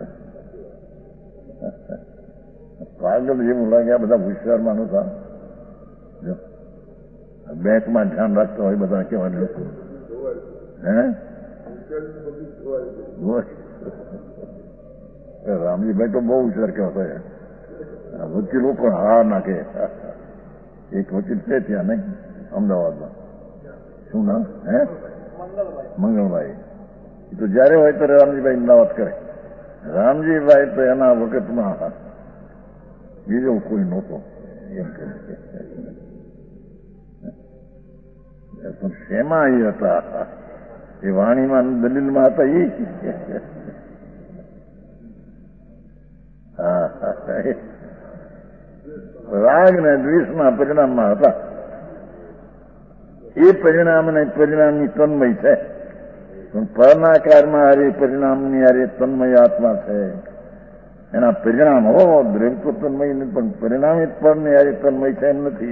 પાગલ જેવું લાગે. આ બધા હોશિયાર માણસ બેંકમાં ધ્યાન રાખતા હોય બધા કેવા લોકો રામજીભાઈ તો બહુ હોશિયાર કહેવાય. વકીલો પણ હા નાખે. એક વકીલ છે ત્યાં નહીં અમદાવાદમાં, શું નામ મંગળભાઈ. એ તો જયારે હોય ત્યારે રામજીભાઈ અમદાવાદ કરે. રામજીભાઈ તો એના વખતમાં બીજો કોઈ નહોતો એમ કે. પણ શેમાં એ હતા? એ વાણીમાં દલીલમાં હતા. એ રાગ ને દ્વેષના પરિણામમાં હતા. એ પરિણામને પરિણામની તન્મય છે. પણ પરનાકારમાં હારે પરિણામની હારે તન્મય આત્મા છે. એના પરિણામ હો દ્રવ્ય તો તન્મય નહીં, પણ પરિણામિત પરની હારે તન્મય છે એમ નથી.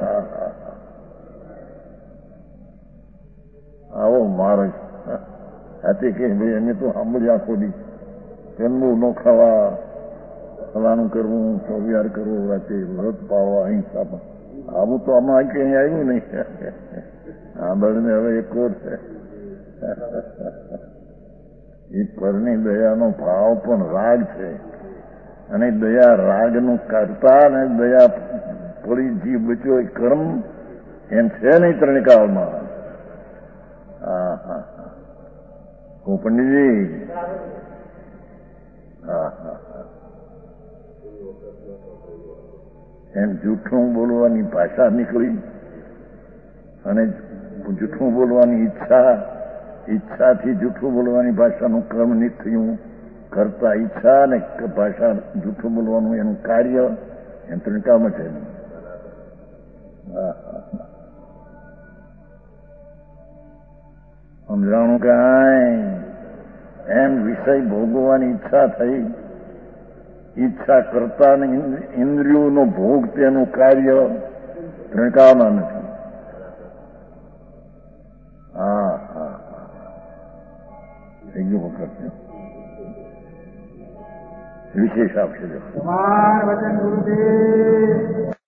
આવો મારો હાથી કે ભાઈ અમે તો સાંભળ્યા ખોદી જન્મવું ન ખાવા, ફલાનું કરવું, વિહાર કરવો, રાતે વ્રત પાળવા, અહિંસા. આવું તો આમાં કઈ આવ્યું નહીં. સાંભળને હવે એક ઓર છે. એ પરની દયાનો ભાવ પણ રાગ છે. અને દયા રાગનું કરતા અને દયા પડી જીવ બચ્યો એ કર્મ એમ છે નહીં ત્રણકાળમાં. પંડિતજી એમ જૂઠું બોલવાની ભાષા નીકળી અને જૂઠું બોલવાની ઈચ્છાથી જૂઠું બોલવાની ભાષાનું કર્મ નિત થયું. કરતા ઈચ્છા અને ભાષા જૂઠું બોલવાનું એનું કાર્ય એમ ત્રણકામાં છે. સમજાણું કાંઈ એમ વિષય ભોગવવાની ઈચ્છા થઈ, ઈચ્છા કરતા ને ઇન્દ્રિયોનો ભોગ તેનું કાર્ય ત્રણકામાં નથી. હા હા થઈ ગયું વખત વિશેષ આપશે. વચન ગુરુદેવ